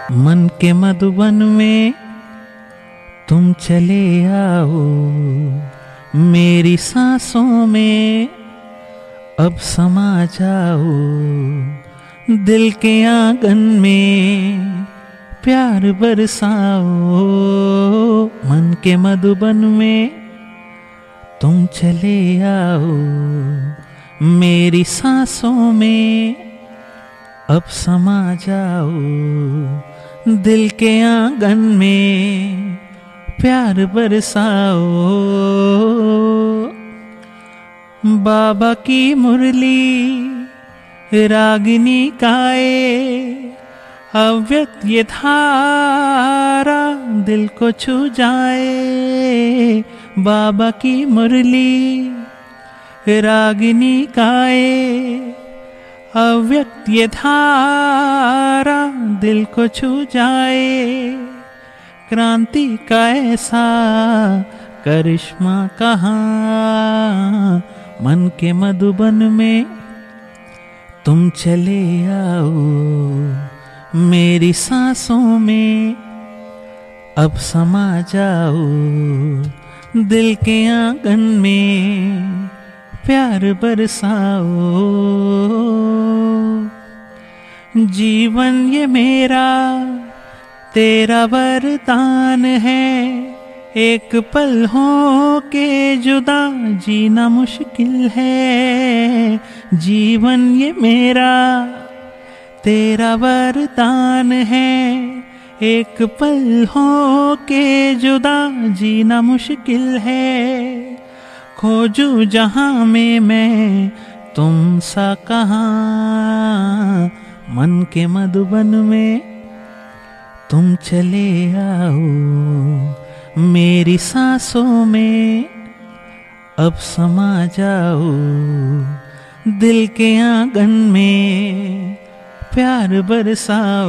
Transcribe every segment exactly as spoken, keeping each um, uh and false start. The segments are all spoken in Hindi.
मन के मधुबन में तुम चले आओ, मेरी सांसों में अब समा जाओ, दिल के आंगन में प्यार बरसाओ। मन के मधुबन में तुम चले आओ, मेरी सांसों में अब समा जाओ, दिल के आंगन में प्यार बरसाओ। बाबा की मुरली रागिनी गाए, अव्यक्त ये धारा दिल को छू जाए। बाबा की मुरली रागिनी गाए, अव्यक्त ये धारा दिल को छू जाए। क्रांति का ऐसा करिश्मा कहाँ, मन के मधुबन में तुम चले आओ, मेरी सांसों में अब समा जाओ, दिल के आंगन में प्यार बरसाओ। जीवन ये मेरा तेरा वरदान है, एक पल हो के जुदा जीना मुश्किल है। जीवन ये मेरा तेरा वरदान है, एक पल हो के जुदा जीना मुश्किल है। खोजूं जहां में मैं तुम सा कहाँ, मन के मधुबन में तुम चले आओ, मेरी सांसों में अब समा जाओ, दिल के आंगन में प्यार बरसाओ।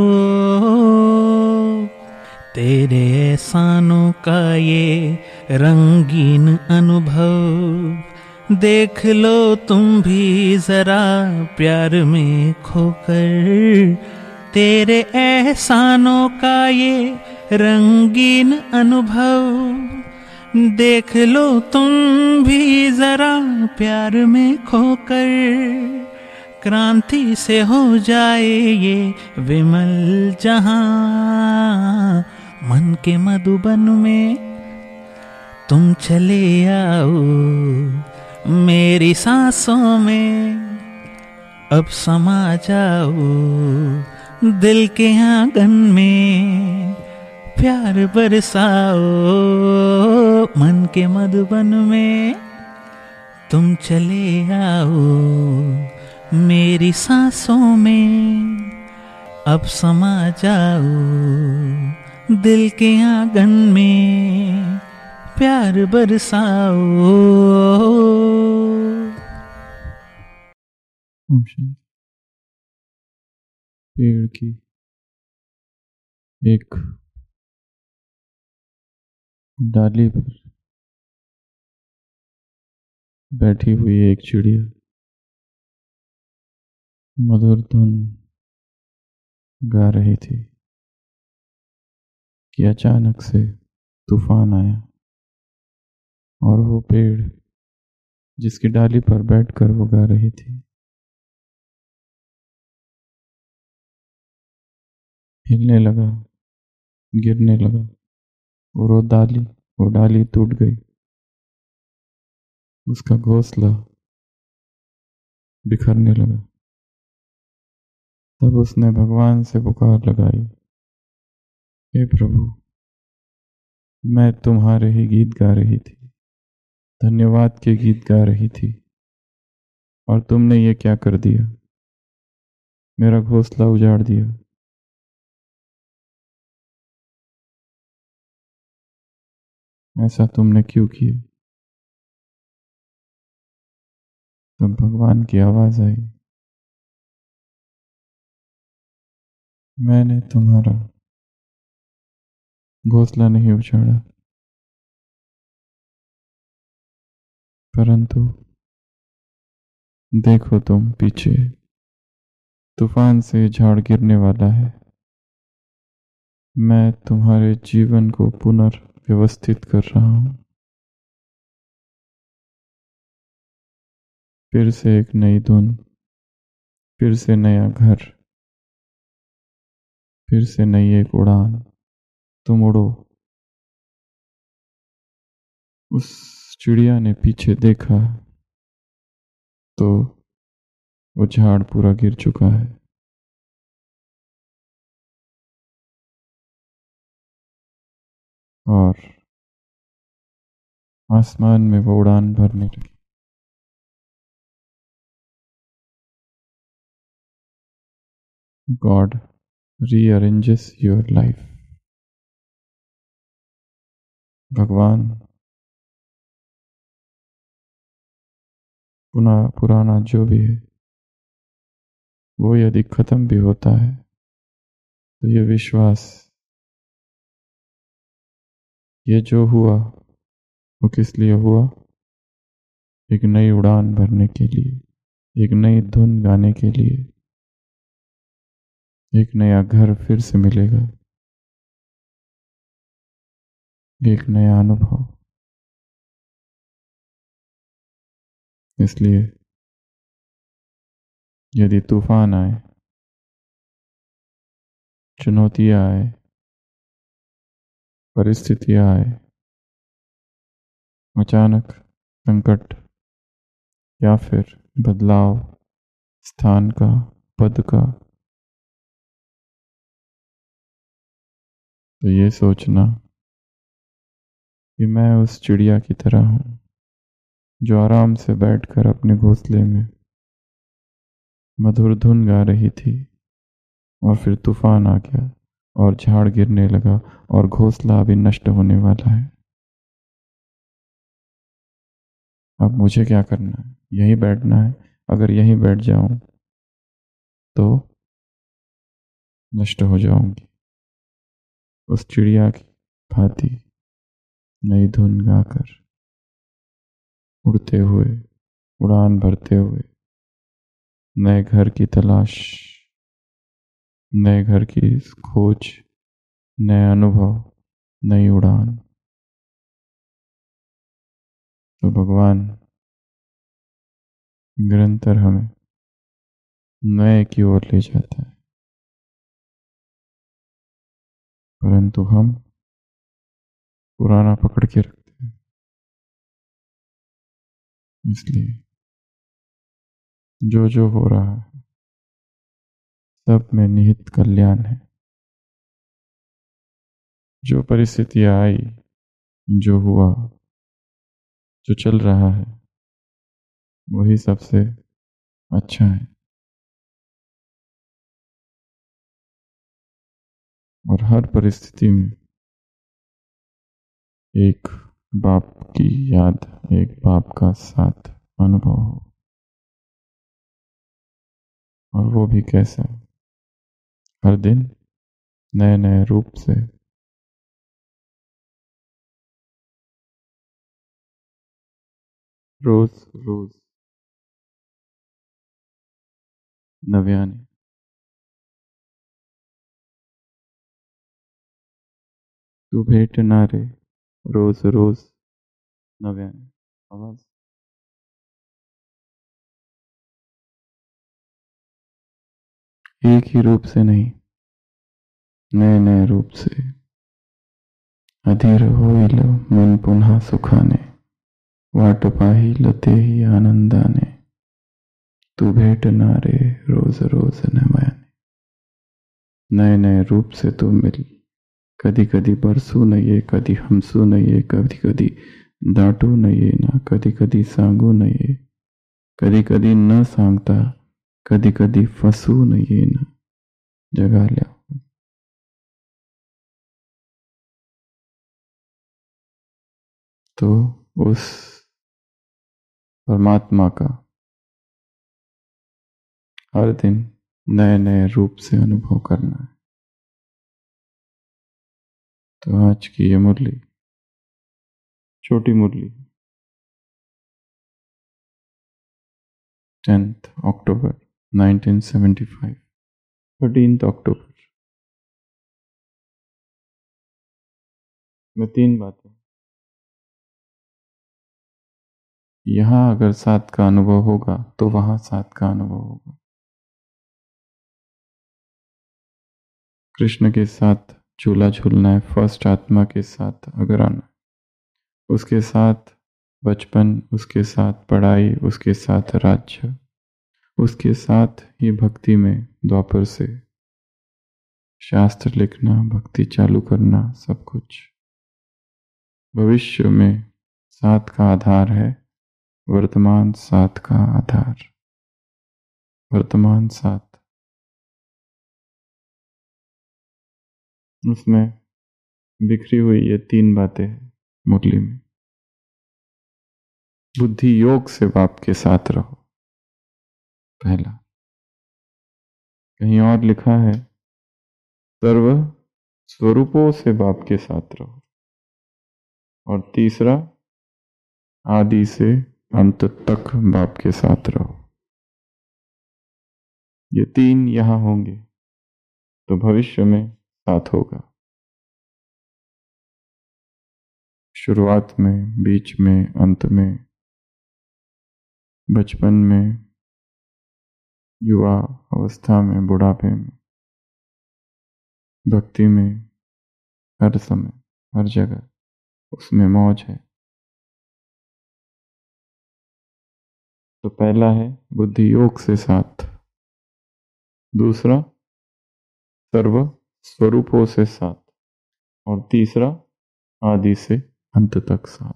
तेरे एहसानों का ये रंगीन अनुभव देख लो तुम भी जरा प्यार में खोकर। तेरे एहसानों का ये रंगीन अनुभव देख लो तुम भी जरा प्यार में खोकर। क्रांति से हो जाए ये विमल जहां, मन के मधुबन में तुम चले आओ, मेरी सांसों में अब समा जाओ, दिल के आंगन में प्यार बरसाओ। मन के मधुबन में तुम चले आओ, मेरी सांसों में अब समा जाओ, दिल के आंगन में प्यार बरसाओ। पेड़ की एक डाली पर बैठी हुई एक चिड़िया मधुर धुन गा रही थी कि अचानक से तूफान आया और वो पेड़ जिसकी डाली पर बैठकर वो गा रही थी हिलने लगा, गिरने लगा और वो डाली वो डाली टूट गई। उसका घोंसला बिखरने लगा। तब उसने भगवान से पुकार लगाई, हे प्रभु, मैं तुम्हारे ही गीत गा रही थी, धन्यवाद के गीत गा रही थी, और तुमने ये क्या कर दिया, मेरा घोंसला उजाड़ दिया। ऐसा तुमने क्यों किया? तब भगवान की आवाज आई, मैंने तुम्हारा घोंसला नहीं उछाड़ा, परंतु देखो तुम पीछे तूफान से झाड़ गिरने वाला है, मैं तुम्हारे जीवन को पुनर्व्यवस्थित कर रहा हूँ। फिर से एक नई धुन, फिर से नया घर, फिर से नई एक उड़ान। तुम उड़ो। उस चिड़िया ने पीछे देखा तो वो झाड़ पूरा गिर चुका है और आसमान में वो उड़ान भरने लगी। God rearranges your life. भगवान पुनः पुराना जो भी है वो यदि खत्म भी होता है तो ये विश्वास, ये जो हुआ वो किस लिए हुआ? एक नई उड़ान भरने के लिए, एक नई धुन गाने के लिए, एक नया घर फिर से मिलेगा, एक नया अनुभव। इसलिए यदि तूफान आए, चुनौतियां आए, परिस्थितियां आए, अचानक संकट या फिर बदलाव स्थान का, पद का, तो ये सोचना कि मैं उस चिड़िया की तरह हूँ जो आराम से बैठकर अपने घोंसले में मधुर धुन गा रही थी और फिर तूफान आ गया और झाड़ गिरने लगा और घोंसला अभी नष्ट होने वाला है। अब मुझे क्या करना है? यहीं बैठना है। अगर यहीं बैठ जाऊं तो नष्ट हो जाऊंगी। उस चिड़िया की भांति नई धुन गाकर, उड़ते हुए, उड़ान भरते हुए, नए घर की तलाश, नए घर की खोज, नए अनुभव, नई उड़ान। तो भगवान निरंतर हमें नए की ओर ले जाता है, परंतु हम पुराना पकड़ के रखते हैं। इसलिए जो जो हो रहा है सब में निहित कल्याण है। जो परिस्थितियां आई, जो हुआ, जो चल रहा है, वही सबसे अच्छा है। और हर परिस्थिति में एक बाप की याद, एक बाप का साथ अनुभव हो, और वो भी कैसा? हर दिन नए नए रूप से। रोज रोज नव्याने। तू भेट ना रे रोज रोज नव्याने। आवाज एक ही रूप से नहीं, नए नए रूप से। अधीर होईल मन पुन्हा सुखाने, वाट पाहिल तेही आनंदाने। तू भेट ना रे रोज रोज नव्याने। नए नए रूप से तू मिल। कधी कधी बरसू नये, कधी हमसू नये, कधी कधी दाटू नये ना, कधी कधी सांगू नये, कधी कधी न सांगता, कधी कधी फसू नये ना, जगा लिया। तो उस परमात्मा का हर दिन नए नए रूप से अनुभव करना है। तो आज की ये मुरली, छोटी मुरली, tenth October nineteen seventy five, thirteenth October इसमें तीन बातें। यहां अगर सात का अनुभव होगा तो वहां सात का अनुभव होगा। कृष्ण के साथ झूला झूलना है, फर्स्ट आत्मा के साथ अगर आना, उसके साथ बचपन, उसके साथ पढ़ाई, उसके साथ राज्य, उसके साथ ही भक्ति में द्वापर से शास्त्र लिखना, भक्ति चालू करना, सब कुछ। भविष्य में सात का आधार है, वर्तमान सात का आधार। वर्तमान सात, उसमें बिखरी हुई ये तीन बातें हैं मुरली में। बुद्धि योग से बाप के साथ रहो, पहला। कहीं और लिखा है सर्व स्वरूपों से बाप के साथ रहो, और तीसरा आदि से अंत तक बाप के साथ रहो। ये तीन यहां होंगे तो भविष्य में साथ होगा। शुरुआत में, बीच में, अंत में, बचपन में, युवा अवस्था में, बुढ़ापे में, भक्ति में, हर समय, हर जगह उसमें मौज है। तो पहला है बुद्धि योग से साथ, दूसरा सर्व स्वरूपों से साथ, और तीसरा आदि से अंत तक साथ।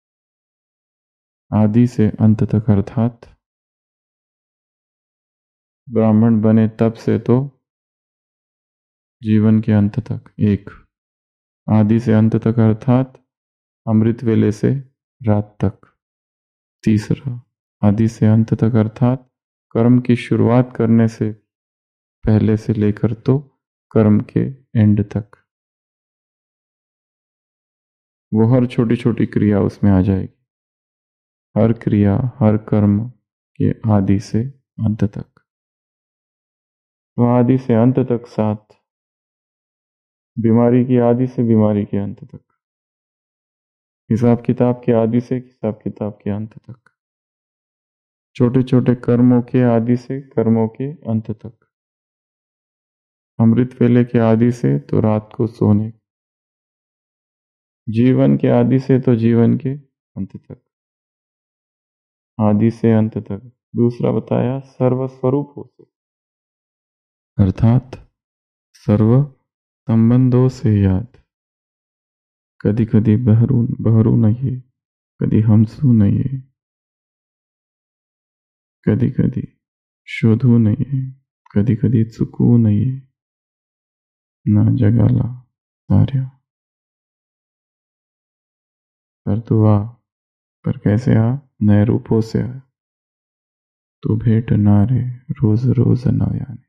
आदि से अंत तक अर्थात ब्राह्मण बने तब से तो जीवन के अंत तक एक। आदि से अंत तक अर्थात अमृत वेले से रात तक। तीसरा आदि से अंत तक अर्थात कर्म की शुरुआत करने से पहले से लेकर तो कर्म के एंड तक। वो हर छोटी छोटी क्रिया उसमें आ जाएगी, हर क्रिया, हर कर्म के आदि से अंत तक। तो आदि से अंत तक साथ, बीमारी की आदि से बीमारी के अंत तक, हिसाब किताब के आदि से हिसाब किताब के अंत तक, छोटे छोटे कर्मों के आदि से कर्मों के अंत तक, अमृत वेले के आदि से तो रात को सोने, जीवन के आदि से तो जीवन के अंत तक, आदि से अंत तक। दूसरा बताया सर्वस्वरूप हो से, अर्थात सर्व संबंधों से याद। कदी कदी बहरू बहरू नहीं, कदी हमसू नहीं, कदी कदी शोधू नहीं, कदी कदी चुकू नहीं, ना जगाला सार्या। पर तू आ, पर कैसे आ? नए रूपों से आ। तू भेंट ना रे रोज रोज नयाने,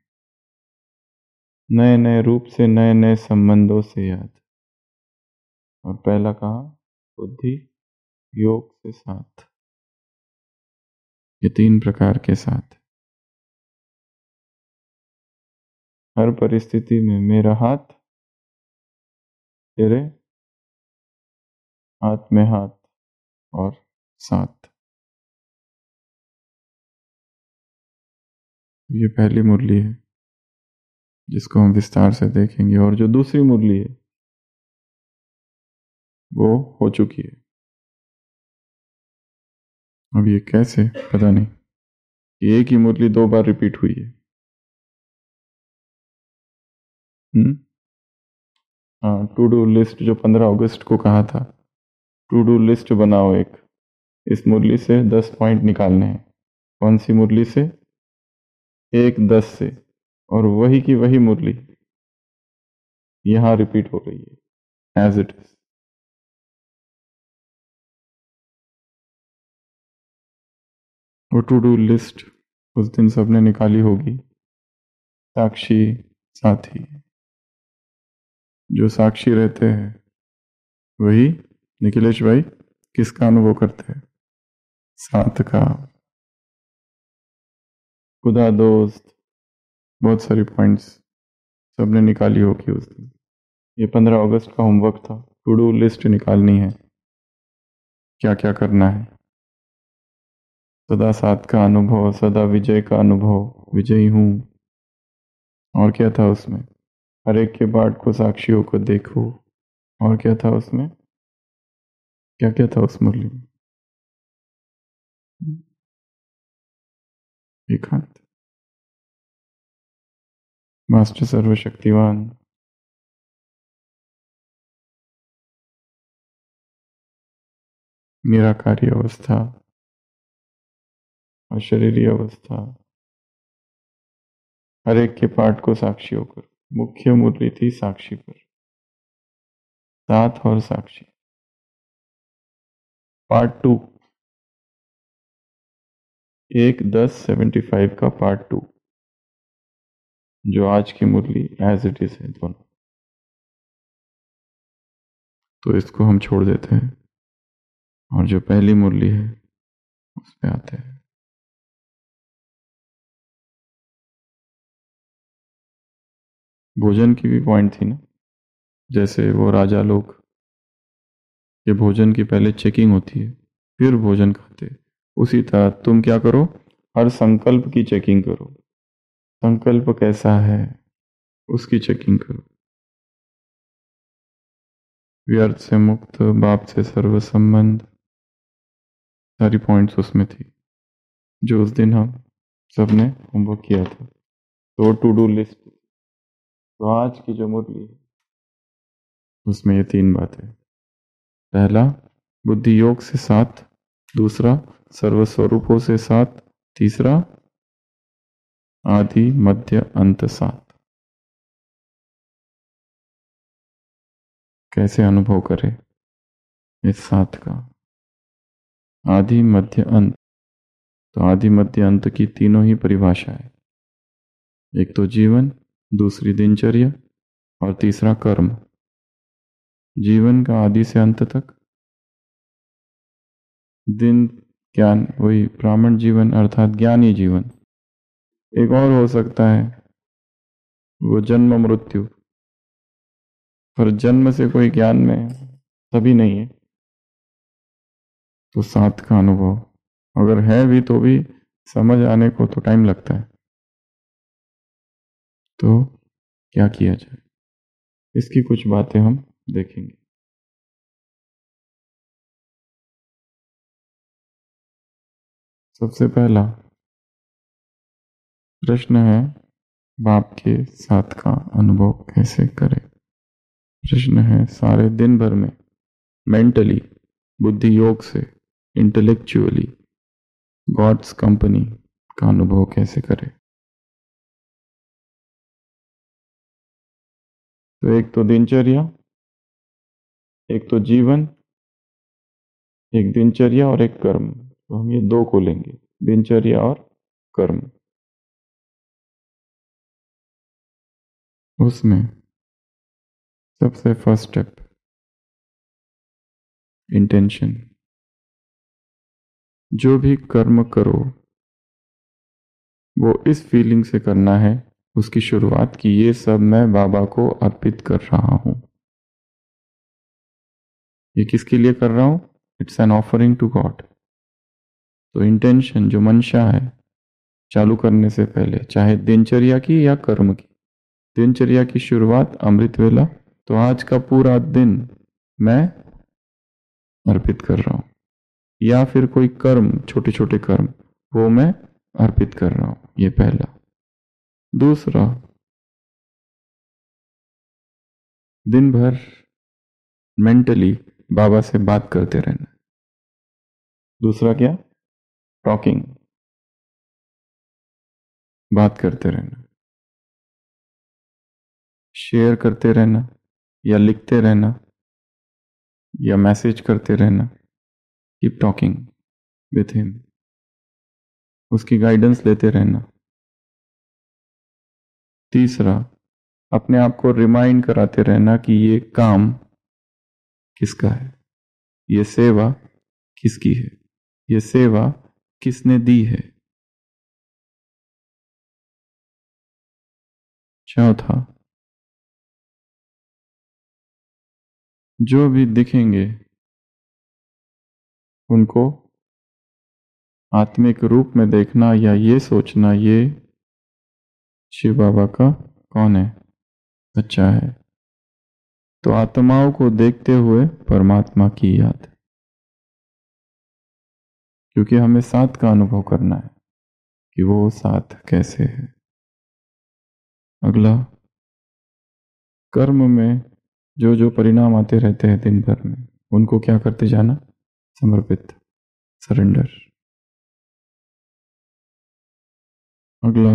नए नए रूप से, नए नए संबंधों से याद। और पहला कहा बुद्धि योग से साथ, ये तीन प्रकार के साथ। हर परिस्थिति में मेरा हाथ तेरे हाथ में हाथ और साथ। ये पहली मुरली है जिसको हम विस्तार से देखेंगे, और जो दूसरी मुरली है वो हो चुकी है। अब ये कैसे पता नहीं, एक ही मुरली दो बार रिपीट हुई है। हम्म हाँ, टू डू लिस्ट जो पंद्रह अगस्त को कहा था, टू डू लिस्ट बनाओ एक, इस मुरली से दस पॉइंट निकालने हैं। कौन सी मुरली से? एक दस से। और वही की वही मुरली यहां रिपीट हो रही है एज इट इज। वो टू डू लिस्ट उस दिन सबने निकाली होगी, साक्षी साथी। जो साक्षी रहते हैं वही निखिलेश भाई किसका अनुभव करते हैं? साथ का। खुदा दोस्त, बहुत सारी पॉइंट्स सबने निकाली होगी उस दिन। ये पंद्रह अगस्त का होमवर्क था। टू डू लिस्ट निकालनी है, क्या क्या करना है। सदा साथ का अनुभव, सदा विजय का अनुभव, विजयी हूं। और क्या था उसमें? हर एक के पाठ को साक्षियों को देखो। और क्या था उसमें? क्या क्या था उस मुरली में? एकांत, मास्टर सर्वशक्तिवान, निराकारी अवस्था, अशरीरी अवस्था, हर एक के पाठ को साक्षियों कर। मुख्य मुरली थी साक्षी पर, साथ और साक्षी। पार्ट टू, एक दस सेवेंटी फाइव का पार्ट टू, जो आज की मुरली एज इट इज है दोनों। तो इसको हम छोड़ देते हैं और जो पहली मुरली है उस पे आते हैं। भोजन की भी पॉइंट थी ना, जैसे वो राजा लोग के भोजन की पहले चेकिंग होती है फिर भोजन खाते, उसी तरह तुम क्या करो, हर संकल्प की चेकिंग करो। संकल्प कैसा है उसकी चेकिंग करो। व्यर्थ से मुक्त, बाप से सर्व संबंध, सारी पॉइंट्स उसमें थी जो उस दिन हम सबने होमवर्क किया था। तो टू डू लिस्ट, तो आज की जो मुरली है उसमें ये तीन बातें। पहला, बुद्धि योग से सात। दूसरा, सर्वस्वरूपों से सात। तीसरा, आदि मध्य अंत सात। कैसे अनुभव करें इस सात का? आदि मध्य अंत, तो आदि मध्य अंत की तीनों ही परिभाषा है। एक तो जीवन, दूसरी दिनचर्या और तीसरा कर्म। जीवन का आदि से अंत तक, दिन ज्ञान, वही ब्राह्मण जीवन अर्थात ज्ञानी जीवन। एक और हो सकता है वो जन्म मृत्यु, पर जन्म से कोई ज्ञान में तभी नहीं है। तो सात का अनुभव अगर है भी तो भी समझ आने को तो टाइम लगता है। तो क्या किया जाए, इसकी कुछ बातें हम देखेंगे। सबसे पहला प्रश्न है, बाप के साथ का अनुभव कैसे करें। प्रश्न है, सारे दिन भर में मेंटली, बुद्धि योग से, इंटेलेक्चुअली गॉड्स कंपनी का अनुभव कैसे करें। तो एक तो दिनचर्या, एक तो जीवन, एक दिनचर्या और एक कर्म। तो हम ये दो को लेंगे, दिनचर्या और कर्म। उसमें सबसे फर्स्ट स्टेप इंटेंशन। जो भी कर्म करो वो इस फीलिंग से करना है, उसकी शुरुआत की ये सब मैं बाबा को अर्पित कर रहा हूं। ये किसके लिए कर रहा हूं? It's an offering to God. तो इंटेंशन जो मंशा है चालू करने से पहले, चाहे दिनचर्या की या कर्म की। दिनचर्या की शुरुआत अमृत वेला, तो आज का पूरा दिन मैं अर्पित कर रहा हूं। या फिर कोई कर्म, छोटे छोटे कर्म, वो मैं अर्पित कर रहा हूं। ये पहला। दूसरा, दिन भर मेंटली बाबा से बात करते रहना। दूसरा क्या? टॉकिंग, बात करते रहना, शेयर करते रहना या लिखते रहना या मैसेज करते रहना। कीप टॉकिंग विथ हिम, उसकी गाइडेंस लेते रहना। तीसरा, अपने आप को रिमाइंड कराते रहना कि ये काम किसका है, ये सेवा किसकी है, ये सेवा किसने दी है। चौथा, जो भी दिखेंगे उनको आत्मिक रूप में देखना या ये सोचना ये शिव बाबा का कौन है, बच्चा है। तो आत्माओं को देखते हुए परमात्मा की याद, क्योंकि हमें साथ का अनुभव करना है कि वो साथ कैसे है। अगला, कर्म में जो जो परिणाम आते रहते हैं दिन भर में, उनको क्या करते जाना, समर्पित, सरेंडर। अगला,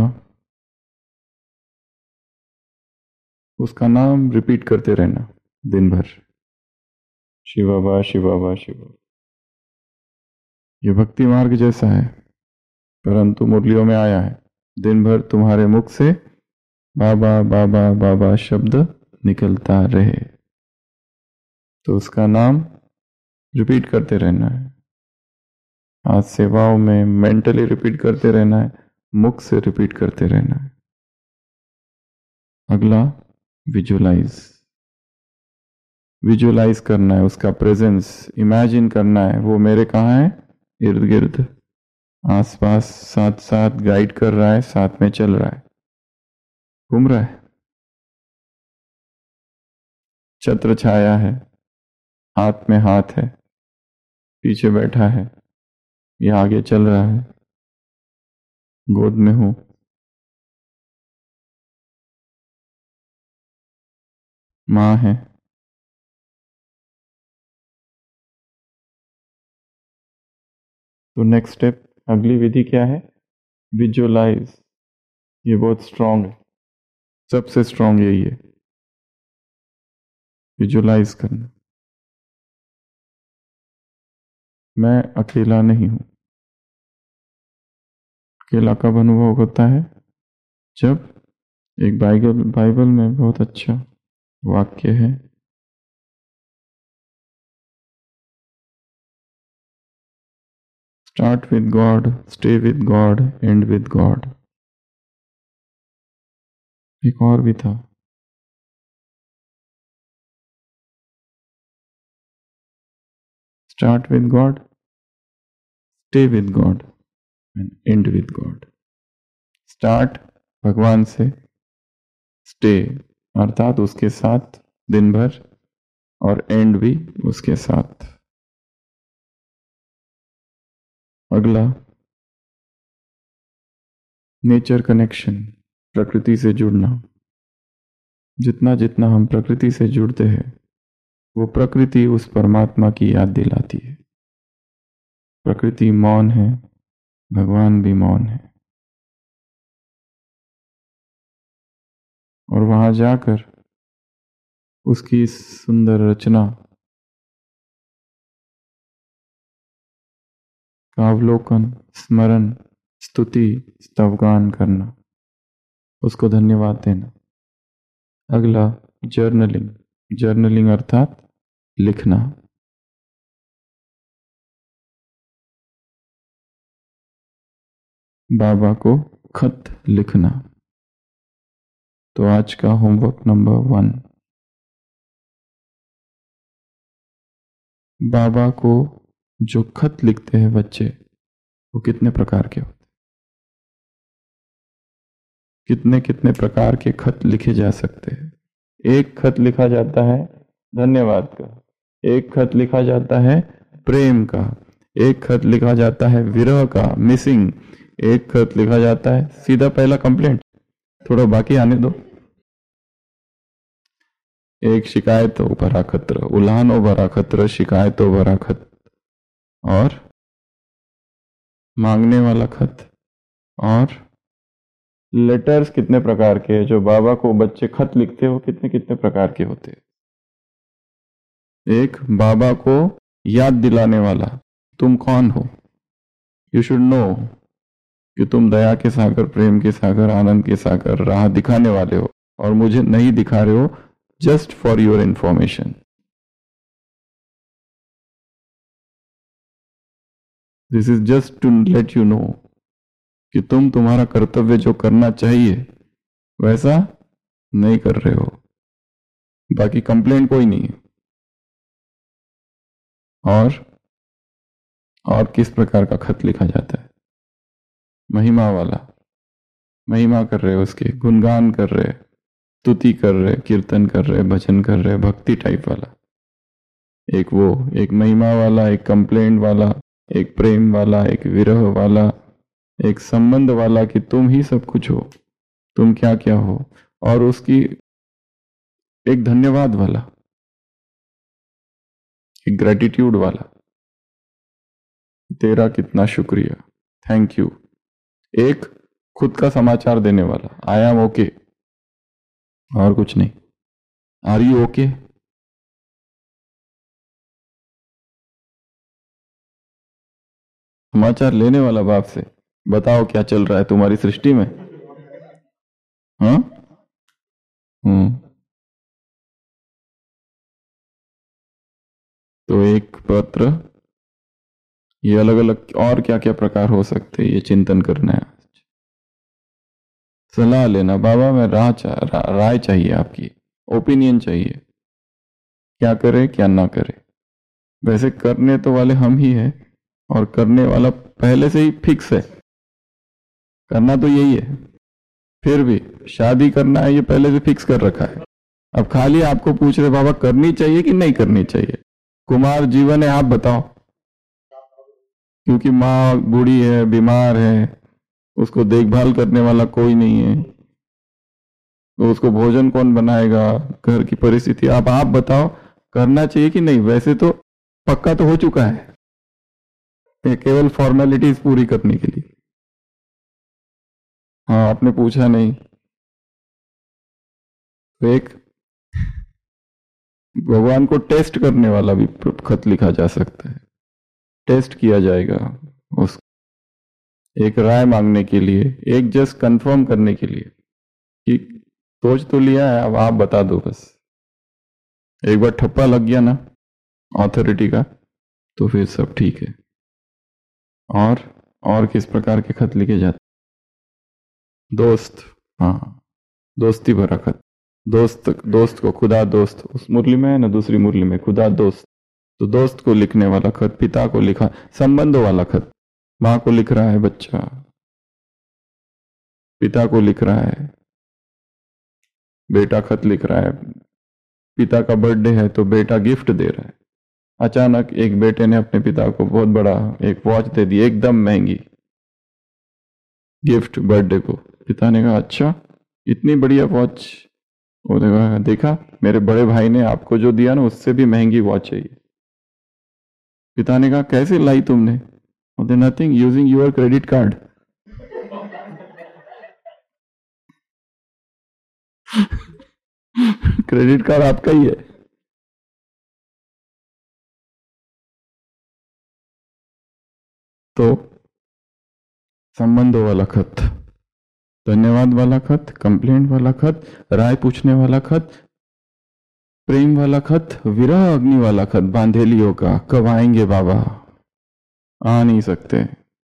उसका नाम रिपीट करते रहना दिन भर, शिव बाबा शिव बाबा शिव बाबा। ये भक्ति मार्ग जैसा है, परंतु मुरलियों में आया है दिन भर तुम्हारे मुख से बाबा बाबा बाबा शब्द निकलता रहे। तो उसका नाम रिपीट करते रहना है। आज सेवाओं में मेंटली रिपीट करते रहना है, मुख से रिपीट करते रहना है। अगला, विजुअलाइज, विजुअलाइज करना है उसका प्रेजेंस, इमेजिन करना है वो मेरे कहाँ है, इर्द गिर्द, आसपास, साथ साथ गाइड कर रहा है, साथ में चल रहा है, घूम रहा है, छत्र छाया है, हाथ में हाथ है, पीछे बैठा है या आगे चल रहा है, गोद में हूं, मां है। तो नेक्स्ट स्टेप, अगली विधि क्या है, विजुअलाइज। ये बहुत स्ट्रांग है, सबसे स्ट्रांग यही है, विजुअलाइज करना। मैं अकेला नहीं हूं। अकेला कब अनुभव होता है, जब एक बाइबल बाइबल में बहुत अच्छा वाक्य है, start with God, stay with God, end with God. एक और भी था, start with God, stay with God, end end with God. Start भगवान से, स्टे अर्थात उसके साथ दिन भर, और एंड भी उसके साथ। अगला, नेचर कनेक्शन, प्रकृति से जुड़ना। जितना जितना हम प्रकृति से जुड़ते हैं वो प्रकृति उस परमात्मा की याद दिलाती है। प्रकृति मौन है, भगवान भी मौन है, और वहां जाकर उसकी सुंदर रचना का अवलोकन, स्मरण, स्तुति, स्तवगान करना, उसको धन्यवाद देना। अगला, जर्नलिंग। जर्नलिंग अर्थात लिखना। बाबा को खत लिखना। तो आज का होमवर्क नंबर वन, बाबा को जो खत लिखते हैं बच्चे, वो कितने प्रकार के होते, कितने कितने प्रकार के खत लिखे जा सकते हैं। एक खत लिखा जाता है धन्यवाद का, एक खत लिखा जाता है प्रेम का, एक खत लिखा जाता है विरह का, मिसिंग, एक खत लिखा जाता है सीधा पहला कंप्लेंट, थोड़ा बाकी आने दो, एक शिकायतों भरा खत्र, उल्हानों भरा खत्र, शिकायतों भरा खत, और मांगने वाला खत, और लेटर्स कितने प्रकार के, जो बाबा को बच्चे खत लिखते हो कितने कितने प्रकार के होते हैं। एक, बाबा को याद दिलाने वाला, तुम कौन हो, यू शुड नो कि तुम दया के सागर, प्रेम के सागर, आनंद के सागर, राह दिखाने वाले हो, और मुझे नहीं दिखा रहे हो, just for your information. This is just to let you know कि तुम तुम्हारा कर्तव्य जो करना चाहिए वैसा नहीं कर रहे हो। बाकी कंप्लेंट कोई नहीं है, और और किस प्रकार का खत लिखा जाता है? महिमा वाला। महिमा कर रहे, उसके गुणगान कर रहे, स्तुति कर रहे, कीर्तन कर रहे, भजन कर रहे, भक्ति टाइप वाला। एक वो, एक महिमा वाला, एक कंप्लेंट वाला, एक प्रेम वाला, एक विरह वाला, एक संबंध वाला कि तुम ही सब कुछ हो, तुम क्या क्या हो, और उसकी एक धन्यवाद वाला, एक ग्रेटिट्यूड वाला, तेरा कितना शुक्रिया, थैंक यू। एक खुद का समाचार देने वाला, आई एम ओके, और कुछ नहीं, आर यू ओके। समाचार लेने वाला बाप से, बताओ क्या चल रहा है तुम्हारी सृष्टि में। हाँ, हम्म तो एक पत्र, ये अलग अलग और क्या क्या प्रकार हो सकते हैं, ये चिंतन करना है। सलाह लेना, बाबा मैं राह चा, रा, राय चाहिए, आपकी ओपिनियन चाहिए, क्या करे क्या ना करे। वैसे करने तो वाले हम ही हैं, और करने वाला पहले से ही फिक्स है, करना तो यही है। फिर भी शादी करना है, ये पहले से फिक्स कर रखा है। अब खाली आपको पूछ रहे बाबा करनी चाहिए कि नहीं करनी चाहिए। कुमार जीवन है, आप बताओ, क्योंकि माँ बूढ़ी है, बीमार है, उसको देखभाल करने वाला कोई नहीं है, तो उसको भोजन कौन बनाएगा, घर की परिस्थिति, आप आप बताओ करना चाहिए कि नहीं। वैसे तो पक्का तो हो चुका है, ये केवल फॉर्मेलिटीज पूरी करने के लिए। हाँ, आपने पूछा नहीं। तो एक भगवान को टेस्ट करने वाला भी खत लिखा जा सकता है, टेस्ट किया जाएगा उस, एक राय मांगने के लिए, एक जस्ट कंफर्म करने के लिए कि सोच तो लिया है, अब आप बता दो बस। एक बार ठप्पा लग गया ना ऑथोरिटी का, तो फिर सब ठीक है। और और किस प्रकार के खत लिखे जाते? दोस्त, हाँ, दोस्ती भरा खत। दोस्त दोस्त को खुदा दोस्त, उस मुरली में है ना, दूसरी मुरली में खुदा दोस्त, तो दोस्त को लिखने वाला खत, पिता को लिखा, संबंधों वाला खत। माँ को लिख रहा है बच्चा, पिता को लिख रहा है बेटा, खत लिख रहा है। पिता का बर्थडे है तो बेटा गिफ्ट दे रहा है। अचानक एक बेटे ने अपने पिता को बहुत बड़ा एक वॉच दे दी, एकदम महंगी गिफ्ट बर्थडे को। पिता ने कहा अच्छा इतनी बढ़िया वॉच। वो देखा, देखा मेरे बड़े भाई ने आपको जो दिया ना उससे भी महंगी वॉच चाहिए। पिता ने कहा कैसे लाई तुमने? बोलते nothing, using your credit card. Credit card आपका ही है। तो संबंधों वाला खत, धन्यवाद वाला खत, कंप्लेंट वाला खत, राय पूछने वाला खत, प्रेम वाला खत, विरह अग्नि वाला खत, बांधेलियों का, कब आएंगे बाबा, आ नहीं सकते,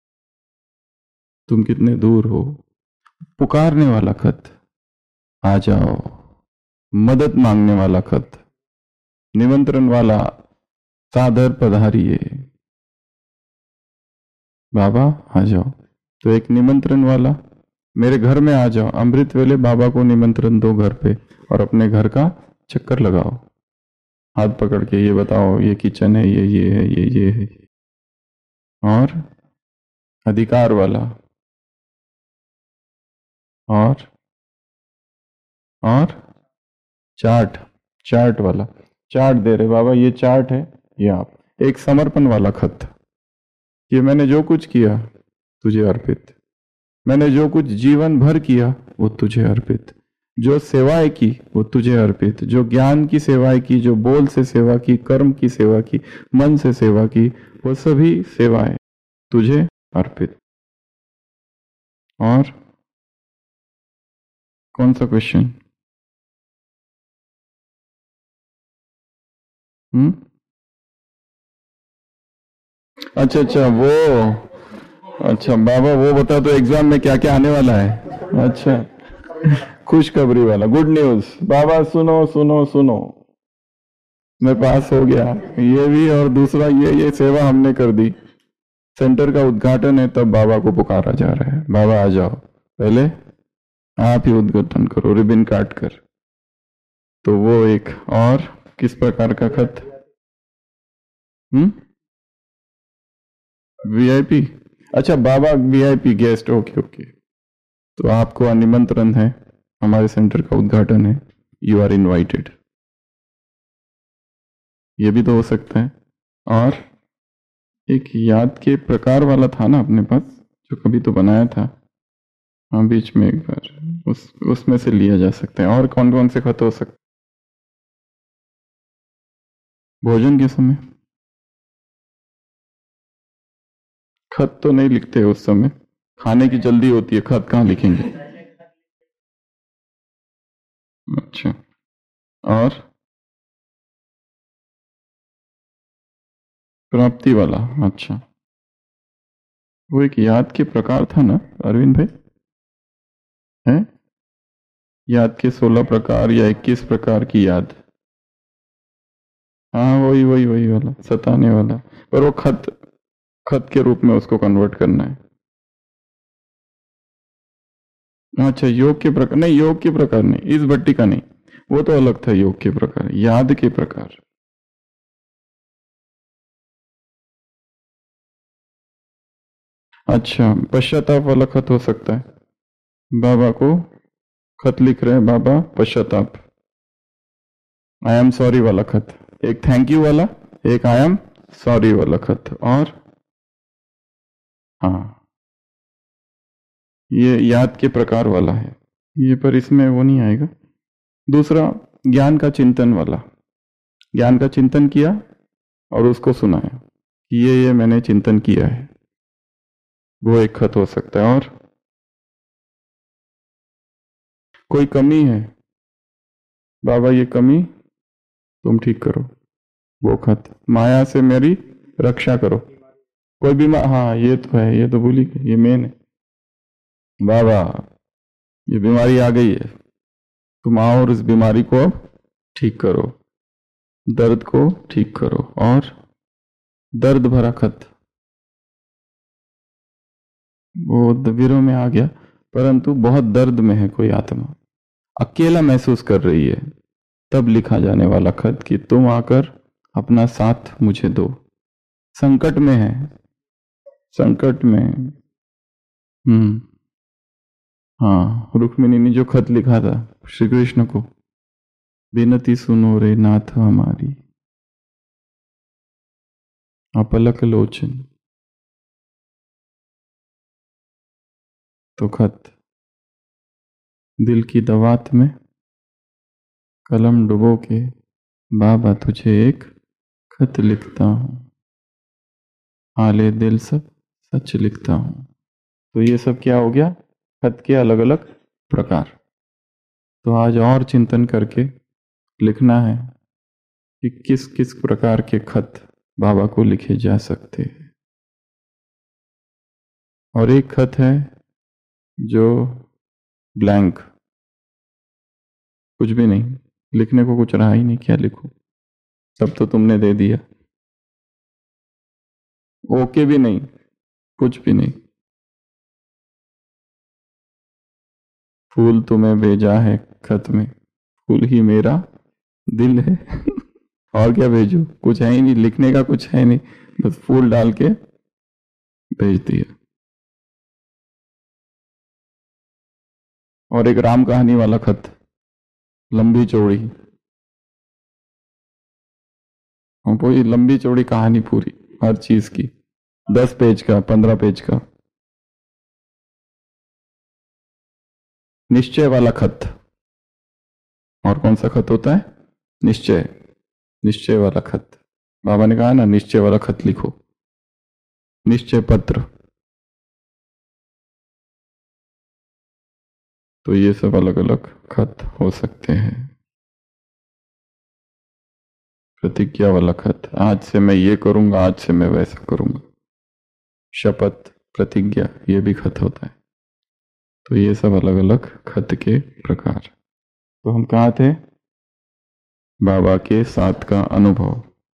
तुम कितने दूर हो, पुकारने वाला खत, आ जाओ, मदद मांगने वाला खत, निमंत्रण वाला, सादर पधारिए बाबा आ जाओ। तो एक निमंत्रण वाला, मेरे घर में आ जाओ, अमृत वेले बाबा को निमंत्रण दो घर पे, और अपने घर का चक्कर लगाओ, हाथ पकड़ के ये बताओ ये किचन है, ये ये है, ये ये है। और अधिकार वाला, और और चार्ट, चार्ट वाला, चार्ट दे रहे बाबा ये चार्ट है, ये आप। एक समर्पण वाला खत कि मैंने जो कुछ किया तुझे अर्पित, मैंने जो कुछ जीवन भर किया वो तुझे अर्पित, जो सेवाएं की वो तुझे अर्पित, जो ज्ञान की सेवाएं की, जो बोल से सेवा की, कर्म की सेवा की, मन से सेवा की, वो सभी सेवाएं तुझे अर्पित। और कौन सा क्वेश्चन? हम्म अच्छा अच्छा वो अच्छा बाबा वो बता तो एग्जाम में क्या क्या आने वाला है। अच्छा खुशखबरी वाला, गुड न्यूज बाबा, सुनो सुनो सुनो। मैं पास हो गया, ये भी, और दूसरा ये ये सेवा हमने कर दी। सेंटर का उद्घाटन है, तब बाबा को पुकारा जा रहा है, बाबा आ जाओ, पहले आप ही उद्घाटन करो रिबन काट कर। तो वो एक, और किस प्रकार का खत? हम्म वीआईपी, अच्छा बाबा वीआईपी गेस्ट, ओके ओके। तो आपको निमंत्रण है, हमारे सेंटर का उद्घाटन है, यू आर इनवाइटेड। ये भी तो हो सकता है। और एक याद के प्रकार वाला था ना अपने पास, जो कभी तो बनाया था, हाँ बीच में एक बार, उस उसमें से लिया जा सकता है। और कौन कौन से खत हो सकते? भोजन के समय खत तो नहीं लिखते उस समय, खाने की जल्दी होती है, खत कहाँ लिखेंगे। अच्छा, और प्राप्ति वाला, अच्छा वो एक याद के प्रकार था ना अरविंद भाई, है याद के सोलह प्रकार या इक्कीस प्रकार की याद। हाँ वही वही वही वाला सताने वाला, पर वो खत खत के रूप में उसको कन्वर्ट करना है। अच्छा योग के प्रकार नहीं, योग के प्रकार नहीं, इस भट्टी का नहीं, वो तो अलग था। योग के प्रकार, याद के प्रकार। अच्छा, पश्चाताप वाला खत हो सकता है, बाबा को खत लिख रहे हैं, बाबा पश्चाताप, आई एम सॉरी वाला खत। एक थैंक यू वाला, एक आई एम सॉरी वाला खत। और हाँ, ये याद के प्रकार वाला है ये, पर इसमें वो नहीं आएगा। दूसरा ज्ञान का चिंतन वाला, ज्ञान का चिंतन किया और उसको सुनाया कि ये ये मैंने चिंतन किया है, वो एक खत हो सकता है। और कोई कमी है, बाबा ये कमी तुम ठीक करो, वो खत। माया से मेरी रक्षा करो, कोई बीमार, हाँ ये तो है, ये तो भूल ही गए, ये मेन है। बाबा ये बीमारी आ गई है, तुम आओ और इस बीमारी को अब ठीक करो, दर्द को ठीक करो। और दर्द भरा खत, वो दबीरों में आ गया, परंतु बहुत दर्द में है कोई आत्मा, अकेला महसूस कर रही है, तब लिखा जाने वाला खत कि तुम आकर अपना साथ मुझे दो, संकट में है, संकट में। हम्म हाँ, रुक्मिणी ने जो खत लिखा था श्री कृष्ण को, विनती सुनो रे नाथ हमारी, अपलक लोचन, तो खत दिल की दवात में कलम डुबो के, बाबा तुझे एक खत लिखता हूं, हाले दिल सब सच लिखता हूं। तो ये सब क्या हो गया, खत के अलग अलग प्रकार। तो आज और चिंतन करके लिखना है कि किस किस प्रकार के खत बाबा को लिखे जा सकते हैं। और एक खत है जो ब्लैंक, कुछ भी नहीं, लिखने को कुछ रहा ही नहीं, क्या लिखूं, सब तो तुमने दे दिया, ओके भी नहीं, कुछ भी नहीं, फूल तुम्हें भेजा है खत में, फूल ही मेरा दिल है और क्या भेजू, कुछ है ही नहीं, लिखने का कुछ है नहीं, बस फूल डाल के भेज दिया। और एक राम कहानी वाला खत, लंबी चौड़ी, पूरी लंबी चौड़ी कहानी, पूरी हर चीज की, दस पेज का, पंद्रह पेज का। निश्चय वाला खत, और कौन सा खत होता है, निश्चय, निश्चय वाला खत। बाबा ने कहा ना निश्चय वाला खत लिखो, निश्चय पत्र। तो ये सब अलग अलग खत हो सकते हैं। प्रतिज्ञा वाला खत, आज से मैं ये करूंगा, आज से मैं वैसा करूंगा, शपथ, प्रतिज्ञा, ये भी खत होता है। तो ये सब अलग अलग खत के प्रकार। तो हम कहाँ थे, बाबा के साथ का अनुभव।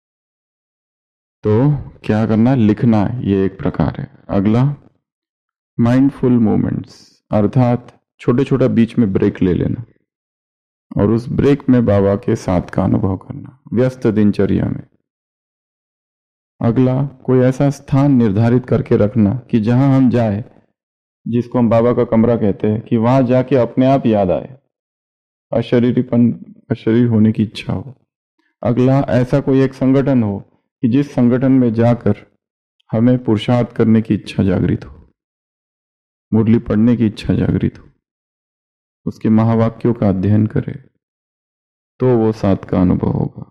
तो क्या करना, लिखना, ये एक प्रकार है। अगला माइंडफुल मोमेंट्स, अर्थात छोटे छोटा बीच में ब्रेक ले लेना और उस ब्रेक में बाबा के साथ का अनुभव करना व्यस्त दिनचर्या में। अगला कोई ऐसा स्थान निर्धारित करके रखना कि जहां हम जाए, जिसको हम बाबा का कमरा कहते हैं, कि वहां जाके अपने आप याद आए, अशरीरीपन अशरीर होने की इच्छा हो। अगला ऐसा कोई एक संगठन हो कि जिस संगठन में जाकर हमें पुरुषार्थ करने की इच्छा जागृत हो, मुरली पढ़ने की इच्छा जागृत हो, उसके महावाक्यों का अध्ययन करे, तो वो साथ का अनुभव होगा।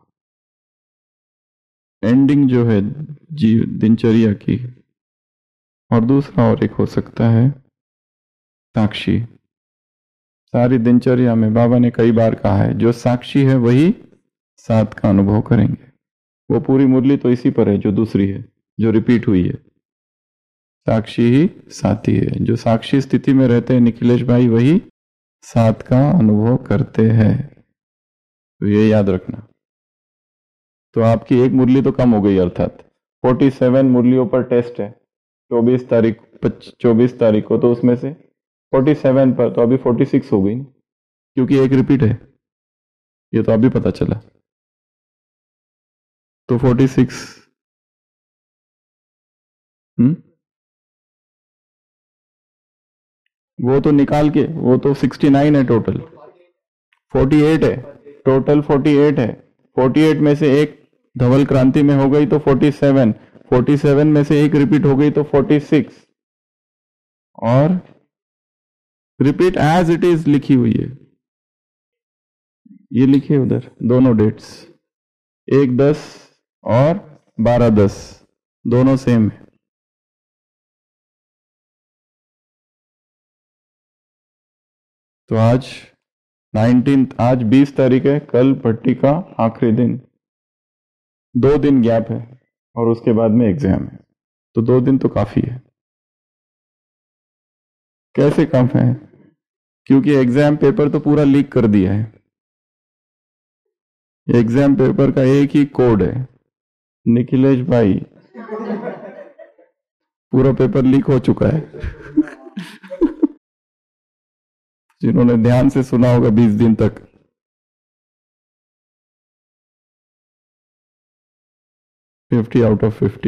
एंडिंग जो है जीव दिनचर्या की। और दूसरा और एक हो सकता है साक्षी। सारी दिनचर्या में बाबा ने कई बार कहा है, जो साक्षी है वही साथ का अनुभव करेंगे। वो पूरी मुरली तो इसी पर है जो दूसरी है, जो रिपीट हुई है। साक्षी ही साथी है। जो साक्षी स्थिति में रहते हैं निखिलेश भाई, वही साथ का अनुभव करते हैं। तो ये याद रखना। तो आपकी एक मुरली तो कम हो गई, अर्थात सैंतालीस मुरलियों पर टेस्ट है चौबीस तारीख चौबीस तारीख को, तो उसमें से सैंतालीस पर तो अभी छियालीस हो गई, क्योंकि एक रिपीट है। ये तो अभी पता चला। तो छियालीस हम्म वो तो निकाल के, वो तो उनहत्तर है टोटल, अड़तालीस है टोटल, अड़तालीस है। अड़तालीस में से एक धवल क्रांति में हो गई तो सैंतालीस, सैंतालीस में से एक रिपीट हो गई तो छियालीस, और रिपीट एज इट इज लिखी हुई है। ये लिखिए उधर दोनों डेट्स, एक दस और बारह दस दोनों सेम है। तो आज नाइनटीन्थ, आज बीस तारीख है, कल भट्टी का आखिरी दिन, दो दिन गैप है और उसके बाद में एग्जाम है। तो दो दिन तो काफी है। कैसे कम है? क्योंकि एग्जाम पेपर तो पूरा लीक कर दिया है। एग्जाम पेपर का एक ही कोड है, निखिलेश भाई। पूरा पेपर लीक हो चुका है। जिन्होंने ध्यान से सुना होगा बीस दिन तक, फिफ्टी आउट ऑफ फिफ्टी।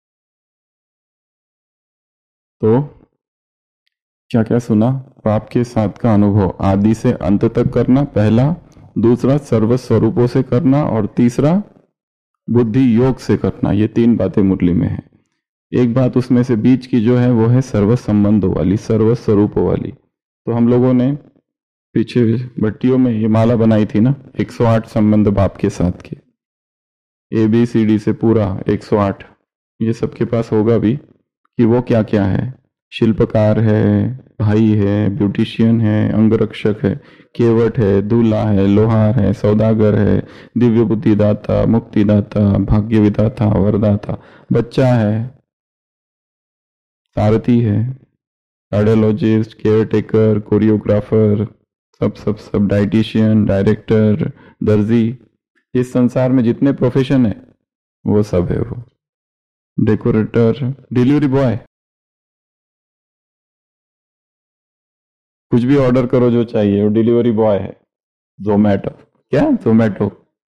तो क्या क्या सुना? पाप के साथ का अनुभव आदि से अंत तक करना, पहला। दूसरा सर्व स्वरूपों से करना, और तीसरा बुद्धि योग से करना। ये तीन बातें मुरली में है। एक बात उसमें से बीच की जो है वो है सर्व संबंधों वाली, सर्व स्वरूपों वाली। तो हम लोगों ने पीछे भट्टियों में ये माला बनाई थी ना, एक सौ आठ संबंध बाप के साथ के, ए बी सी डी से पूरा एक सौ आठ। ये सबके पास होगा भी कि वो क्या क्या है। शिल्पकार है, भाई है, ब्यूटिशियन है, अंगरक्षक है, केवट है, दूल्हा है, लोहार है, सौदागर है, दिव्य बुद्धिदाता, मुक्तिदाता, भाग्य विदाता, वरदाता, बच्चा है, सारथी है, कार्डियोलॉजिस्ट, केयर टेकर, कोरियोग्राफर, सब सब सब डाइटिशियन, डायरेक्टर, दर्जी। इस संसार में जितने प्रोफेशन है वो सब है। वो डेकोरेटर, डिलीवरी बॉय, कुछ भी ऑर्डर करो जो चाहिए वो डिलीवरी बॉय है। जोमैटो, क्या जोमैटो।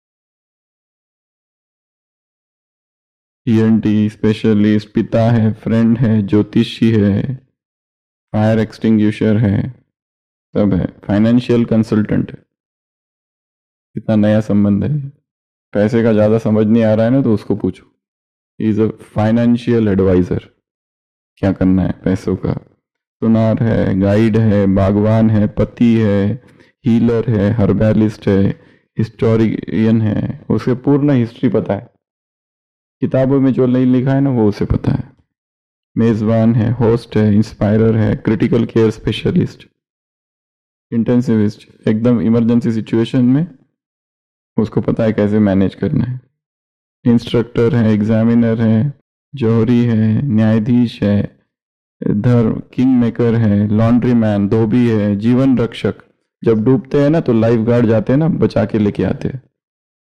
ईएनटी स्पेशलिस्ट, पिता है, फ्रेंड है, ज्योतिषी है, फायर एक्सटिंग्विशर है, सब है। फाइनेंशियल कंसल्टेंट है। कितना नया संबंध है। पैसे का ज्यादा समझ नहीं आ रहा है ना, तो उसको पूछो। Is a financial adviser. क्या करना है पैसों का। सुनार है, गाइड है, बागवान है, पति है, हीलर है, हर्बैलिस्ट है, हिस्टोरियन है, उसे पूर्ण हिस्ट्री पता है। किताबों में जो नहीं लिखा है ना वो उसे पता है। मेजबान है, होस्ट है, इंस्पायरर है, क्रिटिकल केयर स्पेशलिस्ट, इंटेंसिविस्ट, एकदम इमरजेंसी सिचुएशन में उसको पता है कैसे मैनेज करना है। इंस्ट्रक्टर है, एग्जामिनर है, जौहरी है, न्यायाधीश है, धर्म किंग मेकर है, लॉन्ड्री मैन, धोबी है, जीवन रक्षक। जब डूबते हैं ना तो लाइफ गार्ड जाते हैं ना, बचा के लेके आते हैं।